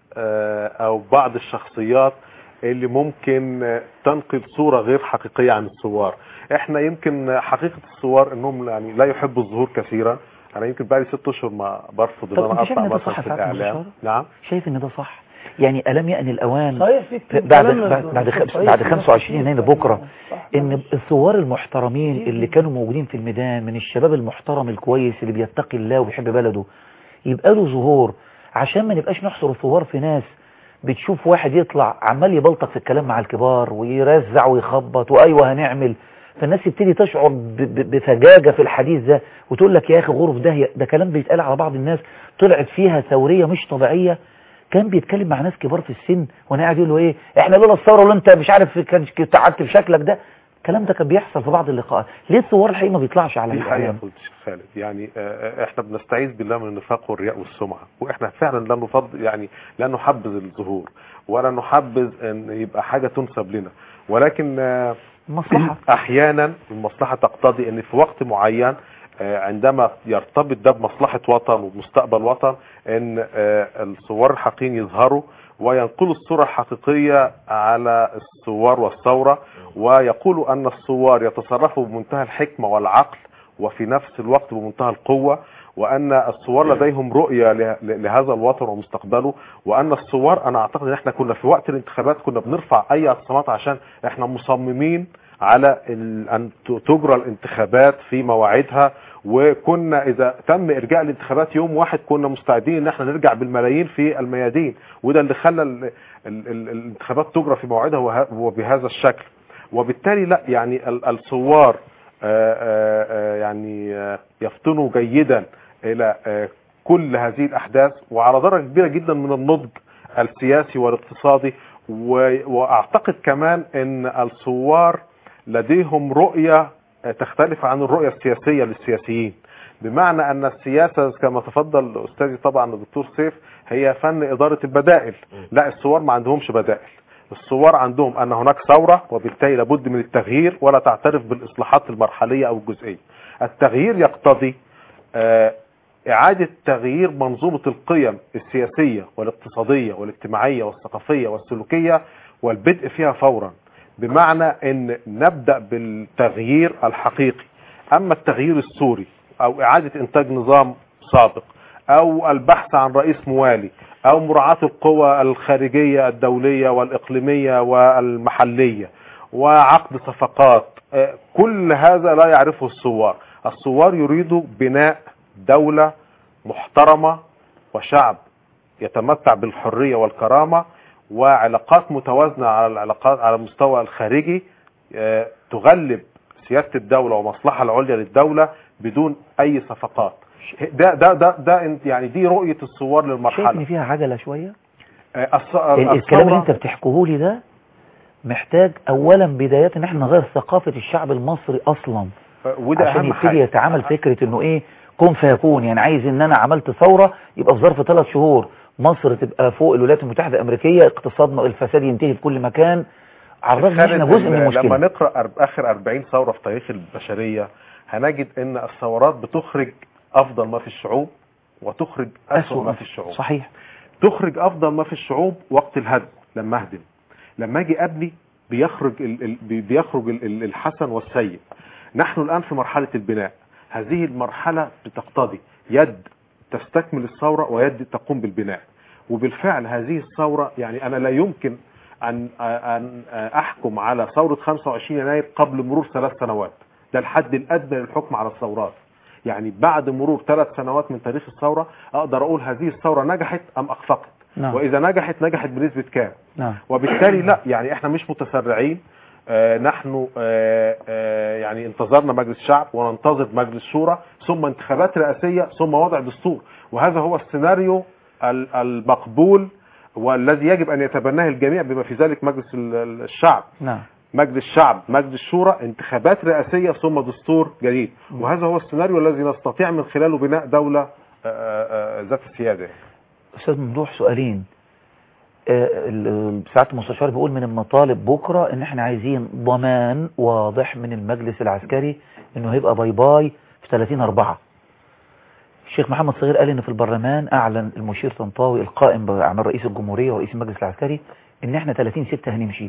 آه او بعض الشخصيات اللي ممكن آه تنقل صورة غير حقيقية عن الثوار؟ احنا يمكن حقيقة الثوار انهم يعني لا يحبوا الظهور كثيرا. انا يمكن بقالي ست اشهر ما برفض ان انا اطلع مثلا في الاعلام. نعم
شايف ان ده صح؟ يعني ألم يأن الأوان
صحيح
بعد بعد بعد, بعد خمسة وعشرين يناير بكرة إن الثوار المحترمين اللي كانوا موجودين في الميدان من الشباب المحترم الكويس اللي بيتقي الله وبيحب بلده يبقى له ظهور، عشان ما نبقاش نحصر الثوار في ناس بتشوف واحد يطلع عمال يبلطق في الكلام مع الكبار ويرزع ويخبط وأيوه هنعمل، فالناس تبتدي تشعر بفجاجة في الحديث ده وتقول لك يا أخي غرف ده ده كلام بيتقال على بعض الناس طلعت فيها ثورية مش طبيعية. كان بيتكلم مع ناس كبار في السن وانا قاعد يقول له ايه احنا لولا الثوره ولا انت مش عارف كان قعدت في شكلك ده. الكلام ده كان بيحصل في بعض اللقاءات. ليه الثوار الحقيقه ما بيطلعش على
الحقيقه؟ قلت شيخ خالد يعني اه احنا بنستعيذ بالله من النفاق والرياء والسمعه، واحنا فعلا لا نفضل يعني لا نحبذ الظهور ولا نحبذ ان يبقى حاجه تنسب لنا، ولكن اه
مصلحه
احيانا المصلحه تقتضي ان في وقت معين عندما يرتبط ده بمصلحة وطن ومستقبل وطن ان الثوار الحقيقيين يظهروا وينقلوا الصورة الحقيقية على الثوار والثورة، ويقولوا ان الثوار يتصرفوا بمنتهى الحكمة والعقل وفي نفس الوقت بمنتهى القوة، وان الثوار لديهم رؤية لهذا الوطن ومستقبله، وان الثوار انا اعتقد ان احنا كنا في وقت الانتخابات كنا بنرفع اي اعتصامات عشان احنا مصممين على ان تجرى الانتخابات في مواعيدها، وكنا اذا تم ارجاع الانتخابات يوم واحد كنا مستعدين ان احنا نرجع بالملايين في الميادين، وده اللي خلى ال ال ال الانتخابات تجرى في مواعيدها وبهذا الشكل. وبالتالي لا يعني الثوار يعني يفطنوا جيدا الى كل هذه الاحداث وعلى درجه كبيره جدا من النضج السياسي والاقتصادي، واعتقد كمان ان الثوار لديهم رؤية تختلف عن الرؤية السياسية للسياسيين، بمعنى ان السياسة كما تفضل استاذي طبعا الدكتور سيف هي فن ادارة البدائل. لا الثوار ما عندهمش بدائل، الثوار عندهم ان هناك ثورة وبالتالي لابد من التغيير ولا تعترف بالاصلاحات المرحلية او الجزئية. التغيير يقتضي اعادة تغيير منظومة القيم السياسية والاقتصادية والاجتماعية والثقافية والسلوكية والبدء فيها فورا، بمعنى ان نبدأ بالتغيير الحقيقي. اما التغيير السوري او اعادة انتاج نظام سابق او البحث عن رئيس موالي او مراعاة القوى الخارجية الدولية والاقليمية والمحلية وعقد صفقات، كل هذا لا يعرفه الثوار. الثوار يريدوا بناء دولة محترمة وشعب يتمتع بالحرية والكرامة وعلاقات متوازنة على العلاقات على المستوى الخارجي تغلب سياسة الدولة ومصلحة العليا للدولة بدون اي صفقات. ده ده ده ده يعني دي رؤية الثوار للمرحلة.
شايف ان فيها عجلة شوية؟ الكلام اللي انت بتحكيه لي ده محتاج اولا بداية ان احنا نغير ثقافة الشعب المصري اصلا،
وده
عشان يبتدي يتعامل فكرة انه ايه كن فيكون. يعني عايز ان انا عملت ثورة يبقى في ظرف ثلاث شهور مصر تبقى فوق الولايات المتحدة الامريكية، اقتصادنا الفساد ينتهي بكل مكان، على الرغم ان احنا جزء من المشكلة.
لما نقرأ اخر أربعين ثورة في تاريخ البشرية هنجد ان الثورات بتخرج افضل ما في الشعوب وتخرج اسوأ ما في الشعوب.
صحيح.
تخرج افضل ما في الشعوب وقت الهدم، لما اهدم لما اجي ابني بيخرج ال ال بيخرج ال الحسن والسيء. نحن الآن في مرحلة البناء. هذه المرحلة بتقتضي يد تستكمل الثورة ويد تقوم بالبناء، وبالفعل هذه الثورة يعني أنا لا يمكن أن أن أحكم على ثورة خمسة وعشرين يناير قبل مرور ثلاث سنوات. ده الحد الأدنى للحكم على الثورات. يعني بعد مرور ثلاث سنوات من تاريخ الثورة أقدر أقول هذه الثورة نجحت أم أخفقت.
نعم.
وإذا نجحت نجحت بنسبة كام.
نعم.
وبالتالي لا يعني إحنا مش متسرعين. آه نحن آه آه يعني انتظرنا مجلس الشعب وننتظر مجلس شورى ثم انتخابات رئاسية ثم وضع دستور، وهذا هو السيناريو المقبول والذي يجب أن يتبناه الجميع بما في ذلك مجلس الشعب.
نعم.
مجلس الشعب، مجلس شورى، انتخابات رئاسية ثم دستور جديد، وهذا هو السيناريو الذي نستطيع من خلاله بناء دولة ذات السيادة.
أستاذ ممدوح سؤالين. ساعات المستشار بيقول من المطالب بكرة ان احنا عايزين ضمان واضح من المجلس العسكري انه هيبقى باي باي في ثلاثين أربعة. الشيخ محمد صغير قال ان في البرلمان اعلن المشير طنطاوي القائم باعمال رئيس الجمهورية ورئيس المجلس العسكري ان احنا ثلاثين ستة هنمشي.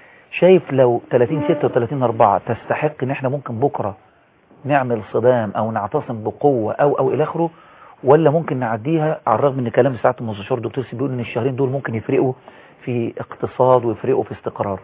شايف لو ثلاثين ستة وثلاثين أربعة تستحق ان احنا ممكن بكرة نعمل صدام او نعتصم بقوة او او الى اخره، ولا ممكن نعديها على الرغم من كلام ساعة المستشار دكتور سيف بيقول ان الشهرين دول ممكن يفرقوا في اقتصاد ويفرقوا في استقرار؟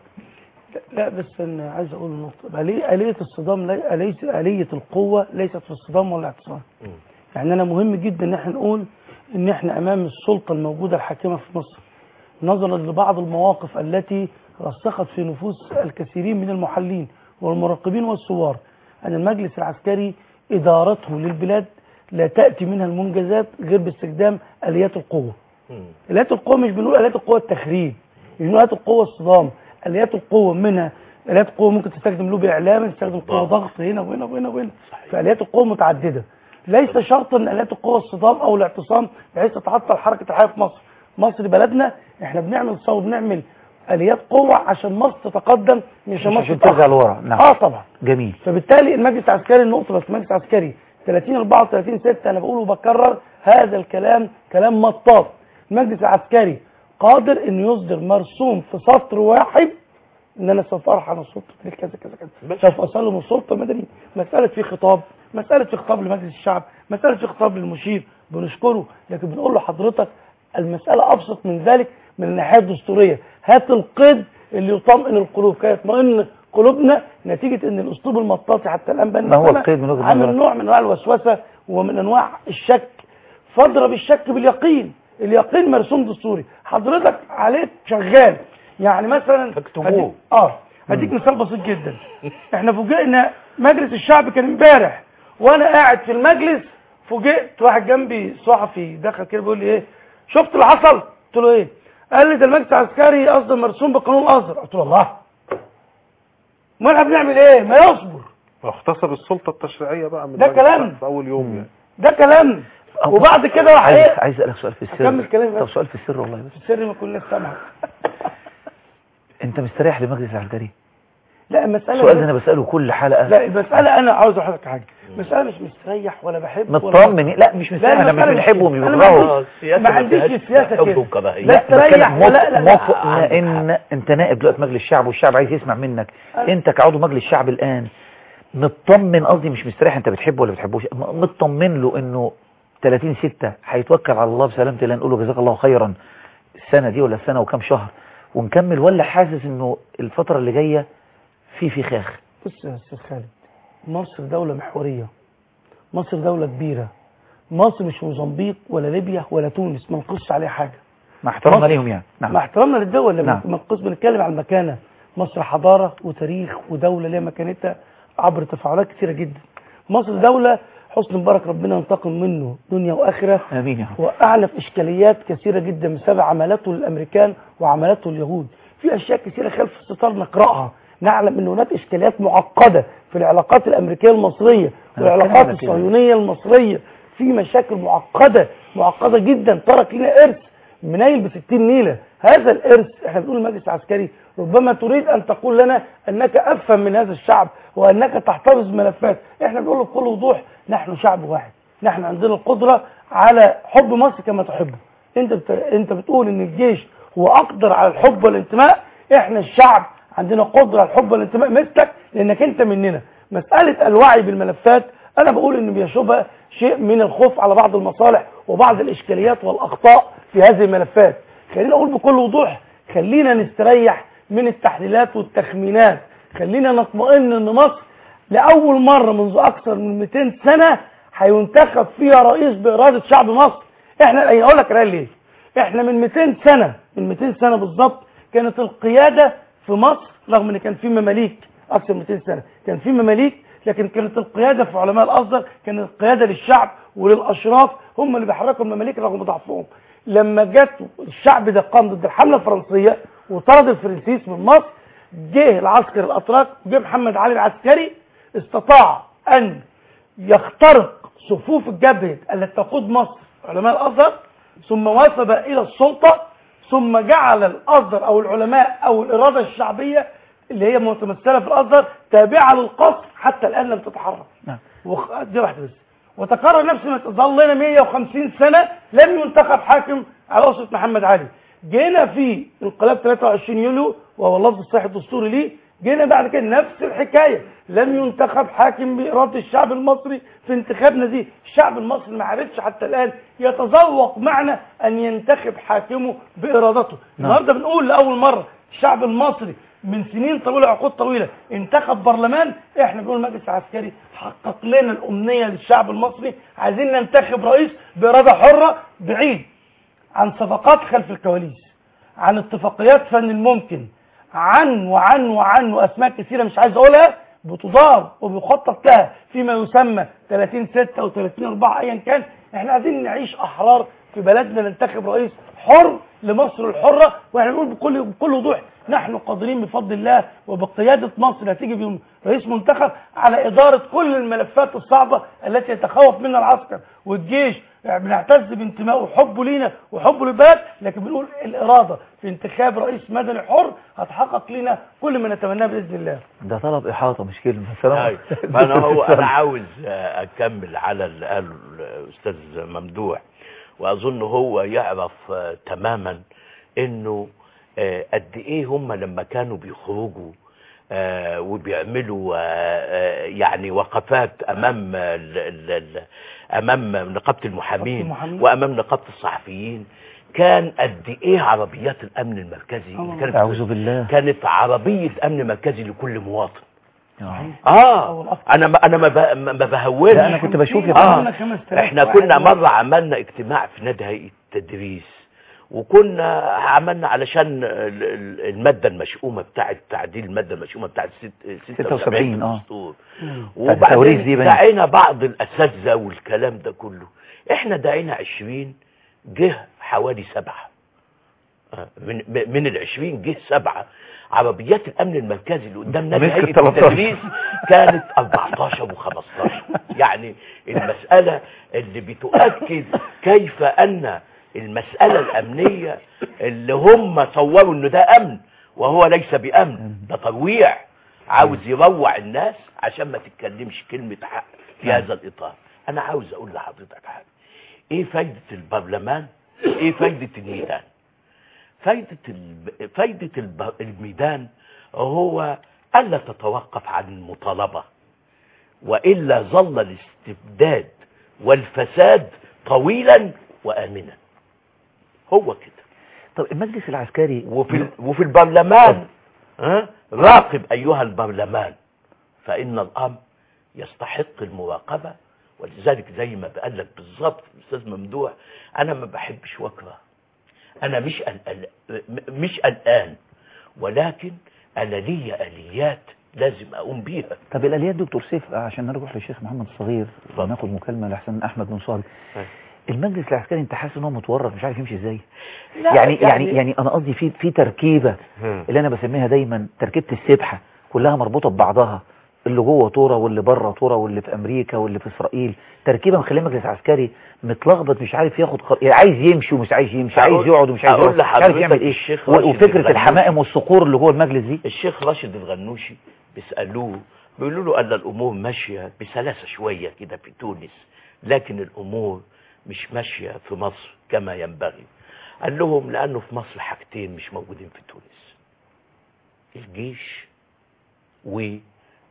لا بس انا عايز اقول نقطة. آلية الصدام ليس آلية القوة ليست في الصدام ولا الاعتصام. يعني انا مهم جدا ان احنا نقول ان احنا امام السلطة الموجودة الحاكمة في مصر نظرا لبعض المواقف التي رسخت في نفوس الكثيرين من المحللين والمراقبين والثوار ان المجلس العسكري ادارته للبلاد لا تأتي منها المنجزات غير باستخدام آليات القوة. آليات القوة مش بنقول آليات القوة التخريب، مش بنقول آليات القوة الصدام. آليات القوة منها آليات القوة ممكن تستخدم له بإعلام، تستخدم قوة ضغط هنا وهنا وهنا وهنا. فآليات القوة متعددة. ليس شرطا ان آليات القوة الصدام او الاعتصام بحيث تتعطل حركة الحياة في مصر. مصر بلدنا احنا بنعمل صور بنعمل آليات قوة عشان مصر تتقدم مش عشان مصر
ترجع لورا. نعم.
اه طبعا.
جميل.
فبالتالي المجلس العسكري النقطة بس المجلس العسكري ثلاثين أربعة وثلاثين ستة انا بقول وبكرر هذا الكلام كلام مطاط. المجلس العسكري قادر انه يصدر مرسوم في سطر واحد ان انا سوف ارحل السلطه كذا كذا كذا، سوف اسلم السلطه المدنيه. مساله في خطاب، مساله في خطاب لمجلس الشعب، مساله في خطاب للمشير بنشكره، لكن بنقول له حضرتك المساله ابسط من ذلك من الناحيه الدستوريه. هات القيد اللي يطمئن القلوب كي يطمئن قلوبنا نتيجه ان الاسلوب المطاطي حتى الان بان
ما هو القيد من وجهه
عامل نوع من انواع الوسوسه ومن انواع الشك. فاضرب الشك باليقين. اليقين مرسوم دستوري حضرتك عليه شغال. يعني مثلا
اكتبوه.
اه هديك مثال بسيط جدا. احنا فوجئنا مجلس الشعب كان امبارح وانا قاعد في المجلس فوجئت واحد جنبي صحفي دخل كده بيقول لي ايه شفت اللي حصل؟ قلت له ايه؟ قال لي ده المجلس العسكري اصدر مرسوم بقانون الازهر. قلت له الله ما احنا بنعمل ايه؟ ما يصبر.
اختصر السلطه التشريعيه بقى من
ده كلام
في اول يوم يعني.
ده كلام. وبعد كده راح
ايه؟ عايز اسالك سؤال في السر.
اكمل كلامي.
طب سؤال في السر والله بس.
في السر ما كنا سامعك.
انت مستريح لمجلس العسكري؟
لا المساله
السؤال ده انا بساله كل حلقه.
لا المساله انا عاوز اقول لك حاجه. المساله مش مستريح ولا بحب
مطمن. لا مش مستريح. انا مش بنحبه ومش بنكرهه.
ما عنديش السياسه كده.
لا استريح ولا لا لا ان انت نائب دلوقتي مجلس الشعب والشعب عايز يسمع منك. انت كعضو مجلس الشعب الان مطمن، قصدي مش مستريح انت بتحبه ولا بتحبوش، مطمن له انه ثلاثين ستة هيتوكل على الله بسلامة الله نقول له جزاك الله خيرا السنة دي ولا السنة وكم شهر ونكمل، ولا حاسس انه الفترة اللي جاية في فخاخ؟
بص يا استاذ خالد، مصر دولة محورية، مصر دولة كبيرة، مصر مش موزمبيق ولا ليبيا ولا تونس ما نقصش عليها حاجة
مع احترامنا ليهم يعني.
نعم. مع احترامنا للدول لما
نعم.
نقص بنتكلم عن المكانة. مصر حضارة وتاريخ ودولة ليها مكانتها عبر تفاعلات كثيرة جدا. مصر دولة حسن مبارك ربنا ينتقم منه دنيا واخره
امين يا رب.
وقعنا في اشكاليات كثيره جدا بسبب عملاته للامريكان وعملاته اليهود. في اشياء كثيره خلف الستار نقراها، نعلم ان هناك اشكاليات معقده في العلاقات الامريكيه المصريه والعلاقات الصهيونيه المصريه. في مشاكل معقده معقده جدا ترك لنا ارث منيل بستين نيله. هذا الارث احنا بنقول المجلس العسكري ربما تريد ان تقول لنا انك افهم من هذا الشعب وانك تحتفظ بملفات. احنا بنقول له بكل وضوح نحن شعب واحد، نحن عندنا القدره على حب مصر كما تحبه. انت بت... انت بتقول ان الجيش هو اقدر على الحب والانتماء، احنا الشعب عندنا قدره على الحب والانتماء مثلك لانك انت مننا. مساله الوعي بالملفات انا بقول ان بيشوبها شيء من الخوف على بعض المصالح وبعض الاشكاليات والاخطاء في هذه الملفات. خلينا اقول بكل وضوح، خلينا نستريح من التحليلات والتخمينات، خلينا نطمئن ان مصر لاول مره منذ اكثر من مئتين سنه هينتخب فيها رئيس باراده شعب مصر. احنا اقول لك ليه؟ احنا من مئتين سنه من مئتين سنه بالظبط كانت القياده في مصر، رغم ان كان في مماليك اكثر من مئتين سنه كان في مماليك، لكن كانت القياده في علماء الازهر كانت القياده للشعب وللاشراف، هم اللي بيحركوا المماليك رغم ضعفهم. لما جت الشعب ده قام ضد الحمله الفرنسيه وطرد الفرنسيس من مصر، جه العسكر الاتراك وجه محمد علي العسكري استطاع ان يخترق صفوف الجبهه التي تقود مصر علماء الازهر، ثم وثب الى السلطه، ثم جعل الازهر او العلماء او الاراده الشعبيه اللي هي متمثله في الازهر تابعه للقصر حتى الان لم تتحرك.
نعم.
وخ... دي واحده بس. وتكرر نفس ما ظلنا مئة وخمسين سنه لم ينتخب حاكم على اسره محمد علي. جينا في انقلاب ثلاثة وعشرين يوليو وهو اللفظ الصحيح الدستوري ليه، جينا بعد كده نفس الحكايه، لم ينتخب حاكم باراده الشعب المصري في انتخابنا دي. الشعب المصري ما عرفش حتى الان يتذوق معنى ان ينتخب حاكمه بارادته. النهارده بنقول لاول مره الشعب المصري من سنين طويله عقود طويله انتخب برلمان. احنا بنقول المجلس العسكري حقق لنا الامنيه للشعب المصري، عايزين ننتخب رئيس باراده حره بعيد عن صفقات خلف الكواليس، عن اتفاقيات فن الممكن، عن وعن وعن واسماء كثيره مش عايز اقولها بتدار وبيخطط لها فيما يسمى ثلاثين ستة او ثلاثين أربعة ايا كان. احنا عايزين نعيش احرار في بلدنا، ننتخب رئيس حر لمصر الحره، واحنا بنقول بكل بكل وضوح نحن قادرين بفضل الله وبقياده مصر هتيجي بيوم رئيس منتخب على اداره كل الملفات الصعبه التي يتخوف منها العسكر والجيش. يعني بنعتز بانتمائه وحبه لينا وحبه للبلد، لكن بنقول الاراده في انتخاب رئيس مدني حر هتحقق لنا كل ما نتمناه باذن الله.
ده طلب احاطه مش كلمه. سلام.
فانا هو انا عاوز اكمل على اللي قاله الاستاذ ممدوح، واظن هو يعرف تماما انه قد ايه هم لما كانوا بيخرجوا آه وبيعملوا آه يعني وقفات امام ال ال ال امام نقابه المحامين وامام نقابه الصحفيين، كان قد ايه عربيات الامن المركزي اللي كانت
اعوذ بالله
كانت عربيه امن مركزي لكل مواطن. اه انا ما انا ما بهونش.
انا كنت بشوف
آه احنا كنا مره عملنا اجتماع في نادي هيئه التدريس، وكنا عملنا علشان الماده المشؤومه بتاعه تعديل الماده المشؤومه بتاعه ستة وسبعين اه وبعدين دعينا بعض الاساتذه والكلام ده كله. احنا دعينا عشرين، جه حوالي سبعه من من العشرين جه سبعه. عربيات الامن المركزي اللي قدام نادي هيئه التدريس كانت أربعتاشر وخمستاشر. يعني المساله اللي بتؤكد كيف ان المسألة الأمنية اللي هم صوروا إنه ده أمن وهو ليس بأمن، ده ترويع، عاوز يروع الناس عشان ما تتكلمش كلمة حق في هذا الإطار. أنا عاوز أقول لحضرتك حاجة، إيه فايدة البرلمان؟ إيه فايدة الميدان؟ فايدة الب... فايدة الب... الميدان هو ألا تتوقف عن المطالبة، وإلا ظل الاستبداد والفساد طويلا وآمنا. هو كده.
طب المجلس العسكري
وفي وفي البرلمان ها راقب ايها البرلمان، فان الامر يستحق المراقبه. ولذلك زي ما بقول لك بالظبط استاذ ممدوح، انا ما بحبش وكره، انا مش قلقان مش قلقان، ولكن انا لي اليات لازم اقوم بيها.
طب الاليات دكتور سيف عشان نروح للشيخ محمد الصغير وناخد مكالمه لحسن احمد بن صالح. المجلس العسكري انت حاسس ان هو متورط مش عارف يمشي ازاي؟ يعني, يعني يعني يعني انا قصدي في في تركيبه اللي انا بسميها دايما تركيبه السبحه كلها مربوطه ببعضها، اللي جوه طوره واللي بره طوره واللي في امريكا واللي في اسرائيل، تركيبه مخليه المجلس العسكري متلخبط مش عارف ياخد قرار، يعني عايز يمشي ومش عايز يمشي، عايز يقعد ومش عايز يقعد، مش عارف يعمل ايه. وفكره الحمائم والصقور اللي جوه المجلس دي.
الشيخ راشد الغنوشي بيسالوه بيقولوا له ان الامور ماشيه بسلاسه شويه كده في تونس، لكن الامور مش ماشيه في مصر كما ينبغي. قال لهم لانه في مصر حاجتين مش موجودين في تونس، الجيش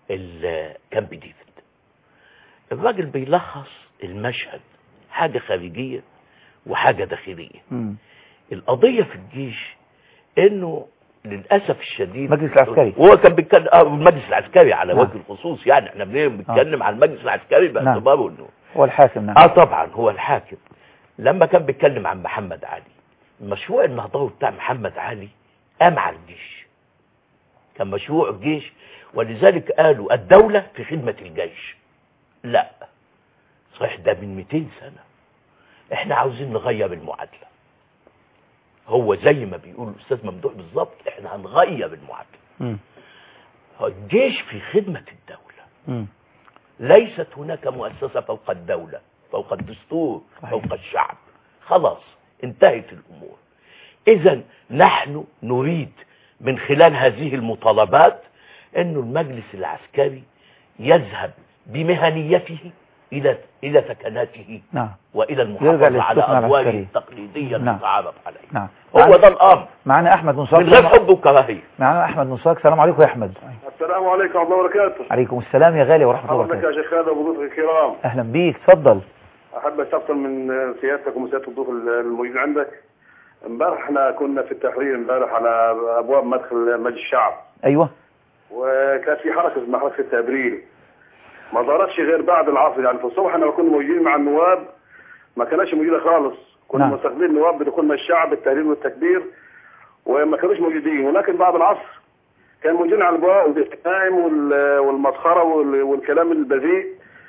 كامب ديفيد. الراجل بيلخص المشهد، حاجة خارجية وحاجة داخلية.
م.
القضية في الجيش انه للأسف الشديد
المجلس العسكري
هو كان بيتكلم اه المجلس العسكري على
نعم.
وجه الخصوص، يعني احنا بنتكلم آه. على المجلس العسكري باعتباره انه
هو الحاكم. نعم.
اه طبعا هو الحاكم. لما كان بيتكلم عن محمد علي، مشروع النهضوي بتاع محمد علي قام على الجيش، كان مشروع الجيش، ولذلك قالوا الدولة في خدمة الجيش. لا صحيح ده من مئتين سنة، احنا عاوزين نغير المعادلة. هو زي ما بيقول الأستاذ ممدوح بالظبط، احنا هنغير المعادلة.
م.
الجيش في خدمة الدولة.
م.
ليست هناك مؤسسة فوق الدولة، فوق الدستور، صحيح. فوق الشعب. خلاص انتهت الأمور. إذا نحن نريد من خلال هذه المطالبات أن المجلس العسكري يذهب بمهنيته إلى إلى سكناته
نعم.
وإلى المحافظة على أدواره التقليدية
نعم.
المتعارف عليها.
نعم.
هو ده الأمر.
معنا أحمد نصاق
من غير حب وكراهية.
معنا أحمد نصاق. السلام عليكم يا أحمد.
السلام عليكم ورحمة الله وبركاته.
عليكم السلام يا غالي ورحمة الله وبركاته.
حضرتك يا شيخ خالد وضيوفك الكرام.
أهلا بيك، اتفضل.
أحب أستفسر من سيادتك ومن سيادة الضيوف الموجودين عندك. امبارح احنا كنا في التحرير امبارح على أبواب مدخل مجلس الشعب.
أيوه.
وكانت في حركة اسمها حركة ستة أبريل. ما ظهرتش غير بعد العصر، يعني في الصبح احنا كنا موجودين مع النواب ما كانش موجودة خالص، كنا
نعم.
مستقبلين النواب بدخول مجلس الشعب التهليل والتكبير وما كانوش موجودين، ولكن بعد العصر كان موجودين على الابواب والاستهام والمسخره والكلام البذيء،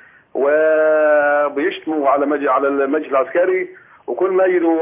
وبيشتموا على مجلس على المجلس العسكري، وكل ما يجوا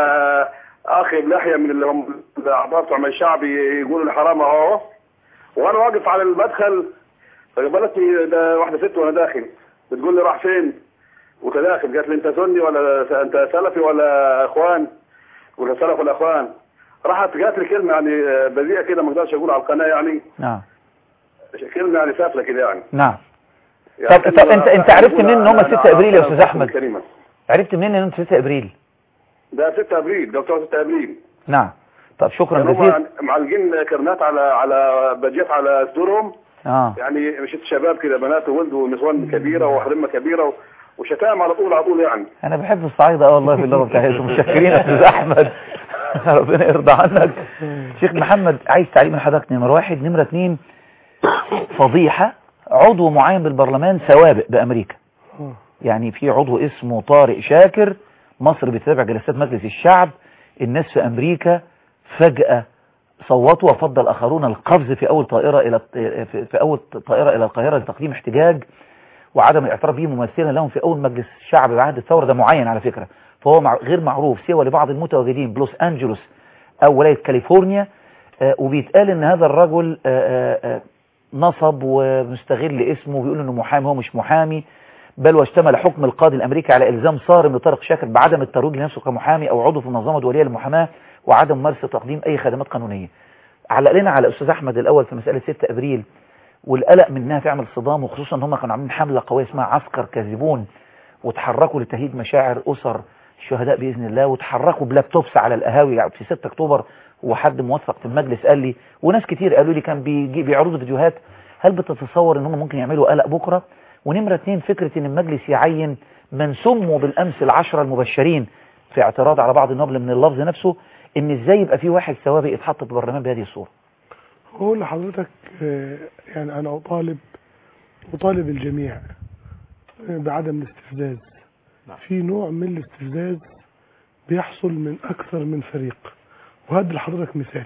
اخي بلحيه من اللي هم الاعضاء بتوع مجلس الشعب يقولوا لي حرام اهو، وانا واقف على المدخل فقابلتني ده واحده ست وانا داخل بتقول لي راح فين؟ وتداخل قالت لي انت سني ولا انت سلفي ولا اخوان؟ ولا سلف ولا اخوان؟ راحت قالت لي كلمه يعني بذيئه كده ما اقدرش اقول على القناه، يعني
نعم
كلمه يعني سافله كده يعني.
نعم.
يعني
طب طب انت انت عرفت منين ان هم ستة ابريل يا استاذ احمد؟ عرفت منين ان انت ستة ابريل؟
ده ستة ابريل، ده بتوع ستة ابريل.
نعم. طب شكرا
جزيلا. هم معلقين كرنات على على بادجات على صدورهم.
اه
يعني مش شباب كده بنات وولد ونسوان كبيره وحرمه كبيره وشتائم على طول على طول يعني.
انا بحب الصعايده اه والله في اللغه بتاعتهم. متشكرين يا استاذ احمد. ربنا يرضى عنك. شيخ محمد عايز تعليق من حضرتك. نمره واحد. نمره اثنين، فضيحه عضو معين بالبرلمان سوابق بامريكا. يعني في عضو اسمه طارق شاكر، مصر بتتابع جلسات مجلس الشعب، الناس في امريكا فجأة صوتوا وفضل اخرون القفز في اول طائرة الى في اول طائرة الى القاهرة لتقديم احتجاج وعدم الاعتراف به ممثلا لهم في اول مجلس الشعب بعد الثورة. ده معين على فكرة، فهو مع غير معروف سوى لبعض المتواجدين بلوس انجلوس او ولاية كاليفورنيا. آه وبيتقال ان هذا الرجل آه آه نصب ومستغل اسمه وبيقول انه محامي، هو مش محامي، بل واشتمل حكم القاضي الامريكي على الزام صارم لطارق شاكر بعدم الترويج لنفسه كمحامي او عضو في منظمه دوليه للمحاماه وعدم ممارسه تقديم اي خدمات قانونيه. علق لنا على الاستاذ احمد الاول في مساله ستة ابريل والقلق من انها تعمل صدام، وخصوصا ان هم كانوا عاملين حمله قويه اسمها عسكر كاذبون وتحركوا لتهيئ مشاعر اسر الشهداء باذن الله، وتحركوا بلابتوبس على القهاوي يعني في ستة اكتوبر. وحد موثق في المجلس قال لي وناس كتير قالوا لي كان بيجي بيعرضوا فيديوهات. هل بتتصور ان هم ممكن يعملوا قلق بكره؟ ونمره اثنين، فكره ان المجلس يعين من سموا بالامس العشره المبشرين في اعتراض على بعض النبل من اللفظ نفسه، ان ازاي يبقى في واحد سوابق يتحط في البرلمان بهذه الصوره؟
هقول لحضرتك يعني انا اطالب اطالب الجميع بعدم الاستفزاز. في نوع من الاستفزاز بيحصل من اكثر من فريق، وهدي لحضرتك مثال.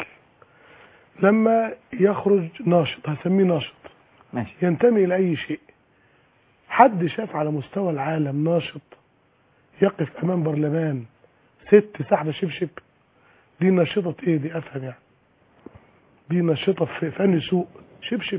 لما يخرج ناشط، هسميه ناشط
ماشي،
ينتمي الى اي شيء، حد شاف على مستوى العالم ناشط يقف امام برلمان ست سحبه شبشب؟ دي ناشطه ايه دي؟ افهم يعني دي ناشطه في فن سوق شبشب.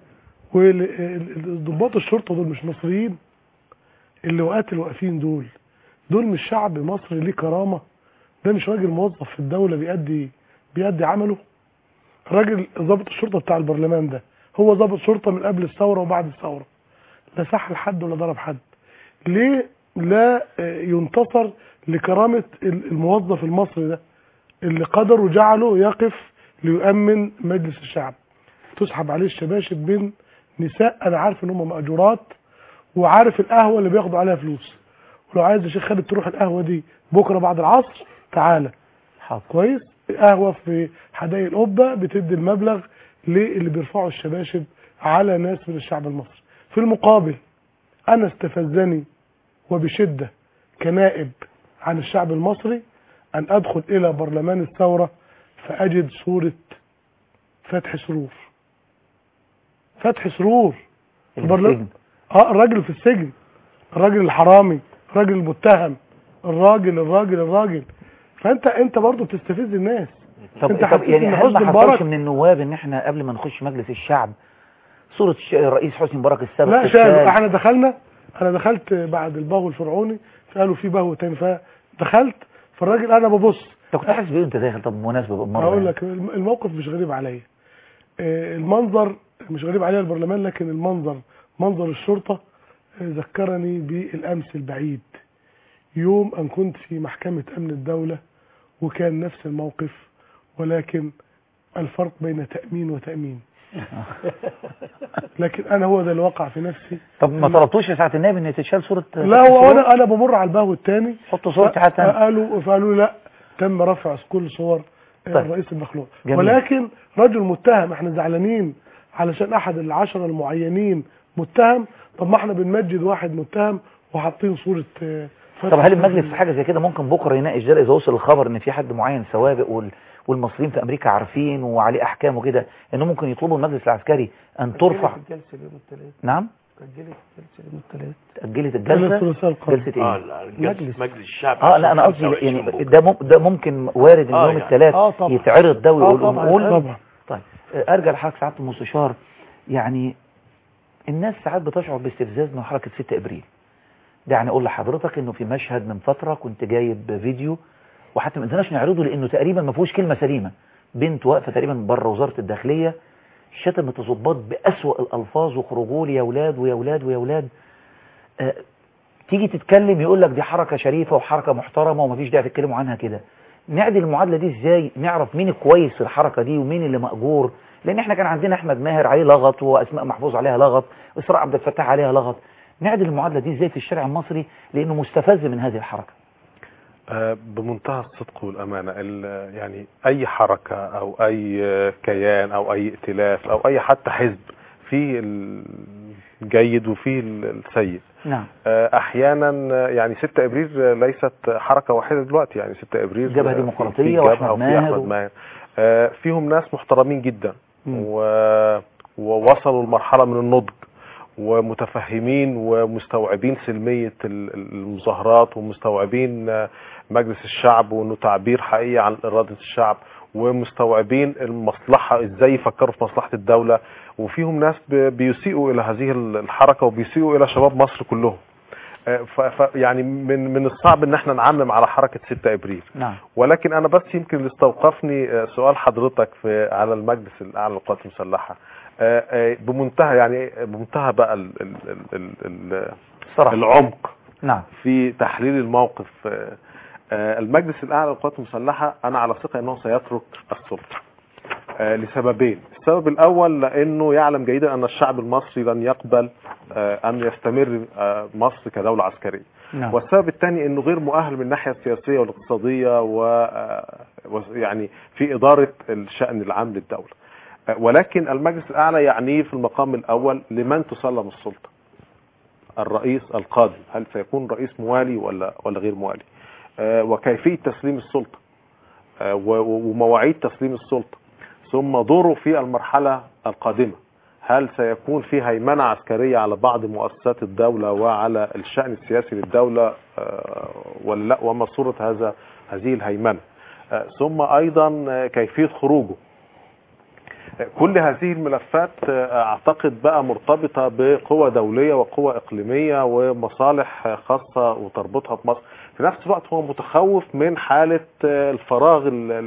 وضباط الشرطه دول مش مصريين؟ اللواءات اللي واقفين دول دول مش شعب مصري ليه كرامه؟ ده مش راجل موظف في الدوله بيأدي بيأدي عمله؟ راجل ضابط الشرطه بتاع البرلمان ده هو ضابط شرطه من قبل الثوره وبعد الثوره، لا سحل حد ولا ضرب حد. ليه لا ينتصر لكرامه الموظف المصري ده اللي قدر وجعله يقف ليؤمن مجلس الشعب؟ تسحب عليه الشباشب بين نساء انا عارف ان هم مأجورات، وعارف القهوه اللي بياخدوا عليها فلوس، ولو عايز يا شيخ خالد تروح القهوه دي بكره بعد العصر تعالى.
حاضر.
كويس. قهوه في حدائق القبه بتدي المبلغ للي بيرفعوا الشباشب على ناس من الشعب المصري. في المقابل انا استفزني وبشده كنائب عن الشعب المصري ان ادخل الى برلمان الثوره فاجد صوره فتحي سرور. فتحي سرور
السجن.
اه الراجل في السجن، الراجل الحرامي، الراجل المتهم، الراجل الراجل الراجل فانت انت برضه بتستفز الناس.
طب,
انت
طب يعني هل ما حصلش من النواب ان احنا قبل ما نخش مجلس الشعب صورة الرئيس حسني مبارك السابق؟
لا شالوا. احنا دخلنا، انا دخلت بعد البهو الفرعوني قالوا في بهو تاني فدخلت فالراجل انا ببص.
انت كنت حاسس بايه انت داخل؟ طب مناسبه بالمره
هقول لك الموقف مش غريب عليا، المنظر مش غريب عليا البرلمان، لكن المنظر منظر الشرطه ذكرني بالامس البعيد يوم ان كنت في محكمه امن الدوله وكان نفس الموقف، ولكن الفرق بين تامين وتامين. لكن انا هو ده اللي وقع في نفسي.
طب ما طلبتوش يا ساعه النائب ان تتشال صوره؟
لا هو انا انا بمر على البهو الثاني
حطوا صورتي حتى.
قالوا فقالوا لا تم رفع كل صور طيب. الرئيس المخلوع. جميل. ولكن رجل متهم، احنا زعلانين علشان احد العشرة المعينين متهم. طب ما احنا بنمجد واحد متهم وحاطين صوره.
طب هل المجلس في حاجه زي كده ممكن بكره يناقش ده اذا وصل الخبر ان في حد معين سوابق وال والمصريين في امريكا عارفين وعليه احكام وكده، انه ممكن يطلبوا المجلس العسكري ان ترفع
الجلسه اليوم الثلاث؟
نعم
اجلت الجلسه اليوم الثلاث.
اجلت الجلسه جلسه ايه؟
اه مجلس مجلس الشعب.
اه لا انا قصدي يعني ده مم ده ممكن وارد ان
آه
يوم
يعني.
الثلاث
آه
يتعرض ده ويقولوا
آه
نقول.
طبعا.
طيب ارجع لحضرتك سعاده المستشار، يعني الناس ساعات بتشعر باستفزاز من حركه ستة ابريل. دعني اقول لحضرتك انه في مشهد من فتره كنت جايب فيديو وحتى ما قدرناش نعرضه لانه تقريبا ما فيهوش كلمه سليمه. بنت واقفه تقريبا بره وزاره الداخليه شتمت الضباط باسوأ الالفاظ وخرجوا لي يا اولاد ويا اولاد ويا اولاد. أه تيجي تتكلم يقول لك دي حركه شريفه وحركه محترمه ومفيش داعي تتكلموا عنها كده. نعدل المعادله دي ازاي؟ نعرف مين الكويس في الحركه دي ومين اللي مأجور؟ لان احنا كان عندنا احمد ماهر عليه لغط واسماء محفوظ عليها لغط، اسراء عبد الفتاح عليها لغط. نعدل المعادله دي ازاي في الشارع المصري لانه مستفز من هذه الحركه؟
آه بمنتهى الصدق والامانه، يعني اي حركه او اي كيان او اي ائتلاف او اي حتى حزب فيه الجيد وفيه السيء.
نعم.
آه احيانا يعني ستة ابريل ليست حركه واحده دلوقتي، يعني ستة ابريل
جبهه ديمقراطيه واحمد ماهر,
ماهر. آه فيهم ناس محترمين جدا و... ووصلوا لمرحله من النضج ومتفهمين ومستوعبين سلمية المظاهرات ومستوعبين مجلس الشعب وانه تعبير حقيقي عن إرادة الشعب ومستوعبين المصلحة ازاي يفكروا في مصلحة الدولة. وفيهم ناس بيسيئوا الى هذه الحركة وبيسيئوا الى شباب مصر كلهم. ف يعني من من الصعب ان احنا نعمم على حركة ستة ابريل.
نعم.
ولكن انا بس يمكن اللي استوقفني سؤال حضرتك في على المجلس الاعلى للقوات المسلحة بمنتهى يعني بمنتهى بقى ال ال ال ال
صراحة.
العمق.
نعم.
في تحليل الموقف. المجلس الاعلى للقوات المسلحة انا على ثقة انه سيترك السلطة لسببين. السبب الاول لانه يعلم جيدا ان الشعب المصري لن يقبل ان يستمر مصر كدولة عسكرية.
نعم.
والسبب الثاني انه غير مؤهل من الناحية السياسية والاقتصادية ويعني في ادارة الشأن العام للدولة. ولكن المجلس الأعلى يعنيه في المقام الأول لمن تسلم السلطة. الرئيس القادم هل سيكون رئيس موالي ولا ولا غير موالي؟ آه وكيفية تسليم السلطة آه ومواعيد تسليم السلطة، ثم دوره في المرحلة القادمة. هل سيكون في هيمنة عسكرية على بعض مؤسسات الدولة وعلى الشأن السياسي للدولة آه ولا لا؟ وما صورة هذا هذه الهيمنة؟ آه ثم أيضا كيفية خروجه. كل هذه الملفات اعتقد بقى مرتبطة بقوى دولية وقوى اقليمية ومصالح خاصة وتربطها بمصر. في نفس الوقت هو متخوف من حالة الفراغ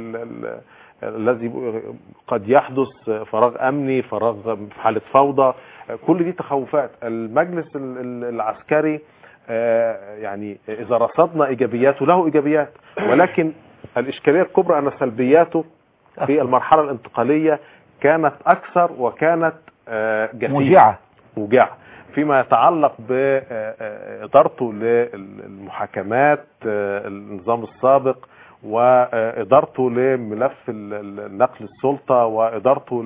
الذي قد يحدث، فراغ امني، فراغ في حالة فوضى. كل دي تخوفات. المجلس العسكري يعني اذا رصدنا ايجابياته له ايجابيات، ولكن الاشكالية الكبرى ان سلبياته في المرحلة الانتقالية كانت أكثر وكانت جسيمة
موجعة
موجعة فيما يتعلق بإدارته للمحاكمات النظام السابق، وإدارته لملف نقل السلطة، وإدارته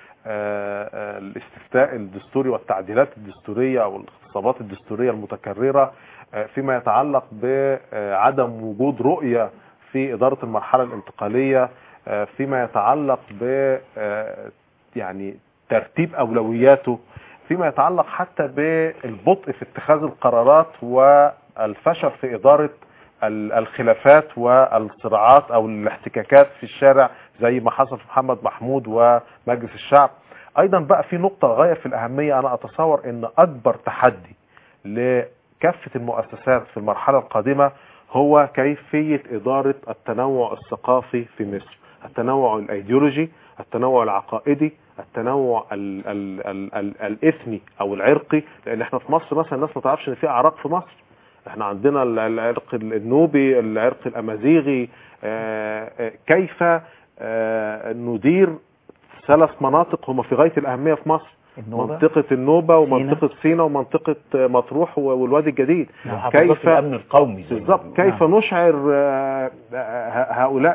للاستفتاء الدستوري والتعديلات الدستورية أو الاغتصابات الدستورية المتكررة، فيما يتعلق بعدم وجود رؤية في إدارة المرحلة الانتقالية، فيما يتعلق ب يعني ترتيب أولوياته، فيما يتعلق حتى بالبطء في اتخاذ القرارات والفشل في إدارة الخلافات والصراعات أو الاحتكاكات في الشارع زي ما حصل في محمد محمود ومجلس الشعب. أيضا بقى في نقطة غاية في الأهمية، أنا أتصور أن أكبر تحدي لكافة المؤسسات في المرحلة القادمة هو كيفية إدارة التنوع الثقافي في مصر، التنوع الأيديولوجي، التنوع العقائدي، التنوع ال ال ال ال الإثني أو العرقي، لأن احنا في مصر مثلا الناس ما تعرفش ان في أعراق في مصر. احنا عندنا العرق النوبي، العرق الأمازيغي، كيف ندير ثلاث مناطق هما في غاية الأهمية في مصر، النوبة. منطقة النوبة ومنطقة سينا ومنطقة مطروح والوادي الجديد.
كيف الأمن القومي
بالضبط كيف نعم. نشعر هؤلاء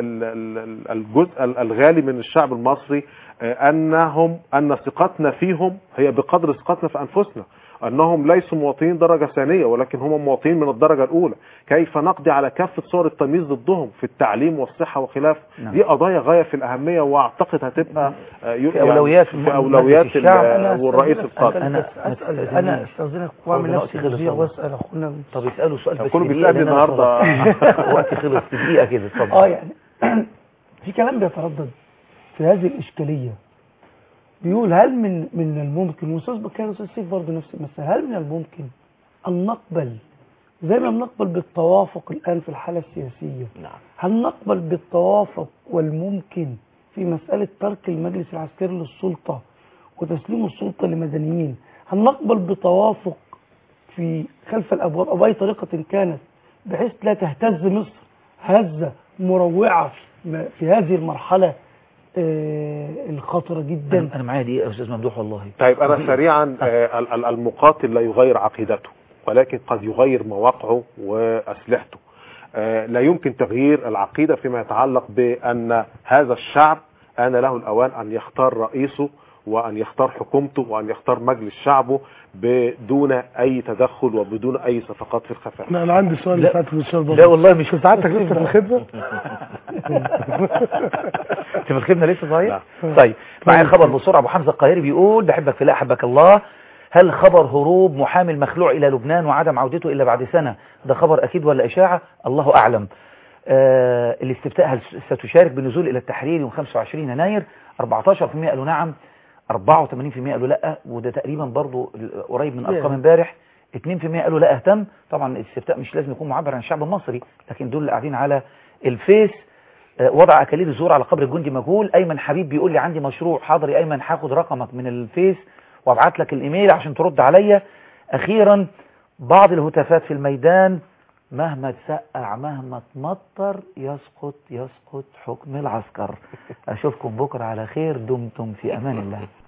الجزء الغالي من الشعب المصري أنهم أن ثقتنا فيهم هي بقدر ثقتنا في أنفسنا، أنهم ليسوا مواطنين درجة ثانية ولكن هم مواطنين من الدرجة الأولى. كيف نقضي على كافة صور التمييز ضدهم في التعليم والصحة وخلافه. نعم. دي قضايا غاية في الأهمية، وأعتقد هتبقى
في أولويات
في أولويات والرئيس القادم.
أنا أسأل أنا أستاذنك وأعمل نفسي تشبيه وأسأل أخونا.
طب اسألوا سؤال بس
كله بيسألني النهاردة
وقتي خلص في دقيقة كده. اتفضل.
اه يعني في كلام بيتردد في هذه الإشكالية، بيقول هل من من الممكن، واستاذ بكار واستاذ سيف برضه نفس المسألة، هل من الممكن أن نقبل زي ما بنقبل بالتوافق الآن في الحالة السياسية،
نعم.
هل نقبل بالتوافق والممكن في مسألة ترك المجلس العسكري للسلطة وتسليم السلطة لمدنيين؟ هل نقبل بتوافق في خلف الأبواب أو بأي طريقة كانت بحيث لا تهتز مصر هزة مروعة في هذه المرحلة آه الخطرة جدا؟
أنا معايا دقيقة يا أستاذ ممدوح والله.
طيب أنا سريعا، آه المقاتل لا يغير عقيدته ولكن قد يغير مواقعه وأسلحته. آه لا يمكن تغيير العقيدة فيما يتعلق بأن هذا الشعب آن له الأوان أن يختار رئيسه وأن يختار حكومته وأن يختار مجلس شعبه بدون أي تدخل وبدون أي صفقات في الخفاء.
لا أنا عندي سؤال لساعة في الشهر برضه.
لا والله مش
ساعتك لسه في الخدمة؟
انت في الخدمة لسه صحيح؟ طيب معايا خبر بسرعة. أبو حمزة القاهري بيقول بحبك في الله أحبك الله، هل خبر هروب محامي المخلوع إلى لبنان وعدم عودته إلا بعد سنة ده خبر أكيد ولا إشاعة؟ الله أعلم. آه الاستفتاء هل ستشارك بالنزول إلى التحرير يوم خمسة وعشرين يناير؟ أربعة عشر بالمئة قالوا نعم، أربعة وثمانين بالمئة قالوا لا، وده تقريبا برضو قريب من أرقام امبارح. اثنين بالمئة قالوا لا اهتم. طبعا الاستفتاء مش لازم يكون معبر عن الشعب المصري، لكن دول اللي قاعدين على الفيس. آه وضع أكاليل الزور على قبر الجندي مجهول. أيمن حبيب بيقول لي عندي مشروع. حاضر يا أيمن، هاخد رقمك من الفيس وابعت لك الإيميل عشان ترد عليا. أخيرا بعض الهتافات في الميدان، مهما تسقع مهما تمطر يسقط يسقط حكم العسكر. أشوفكم بكرة على خير، دمتم في أمان الله.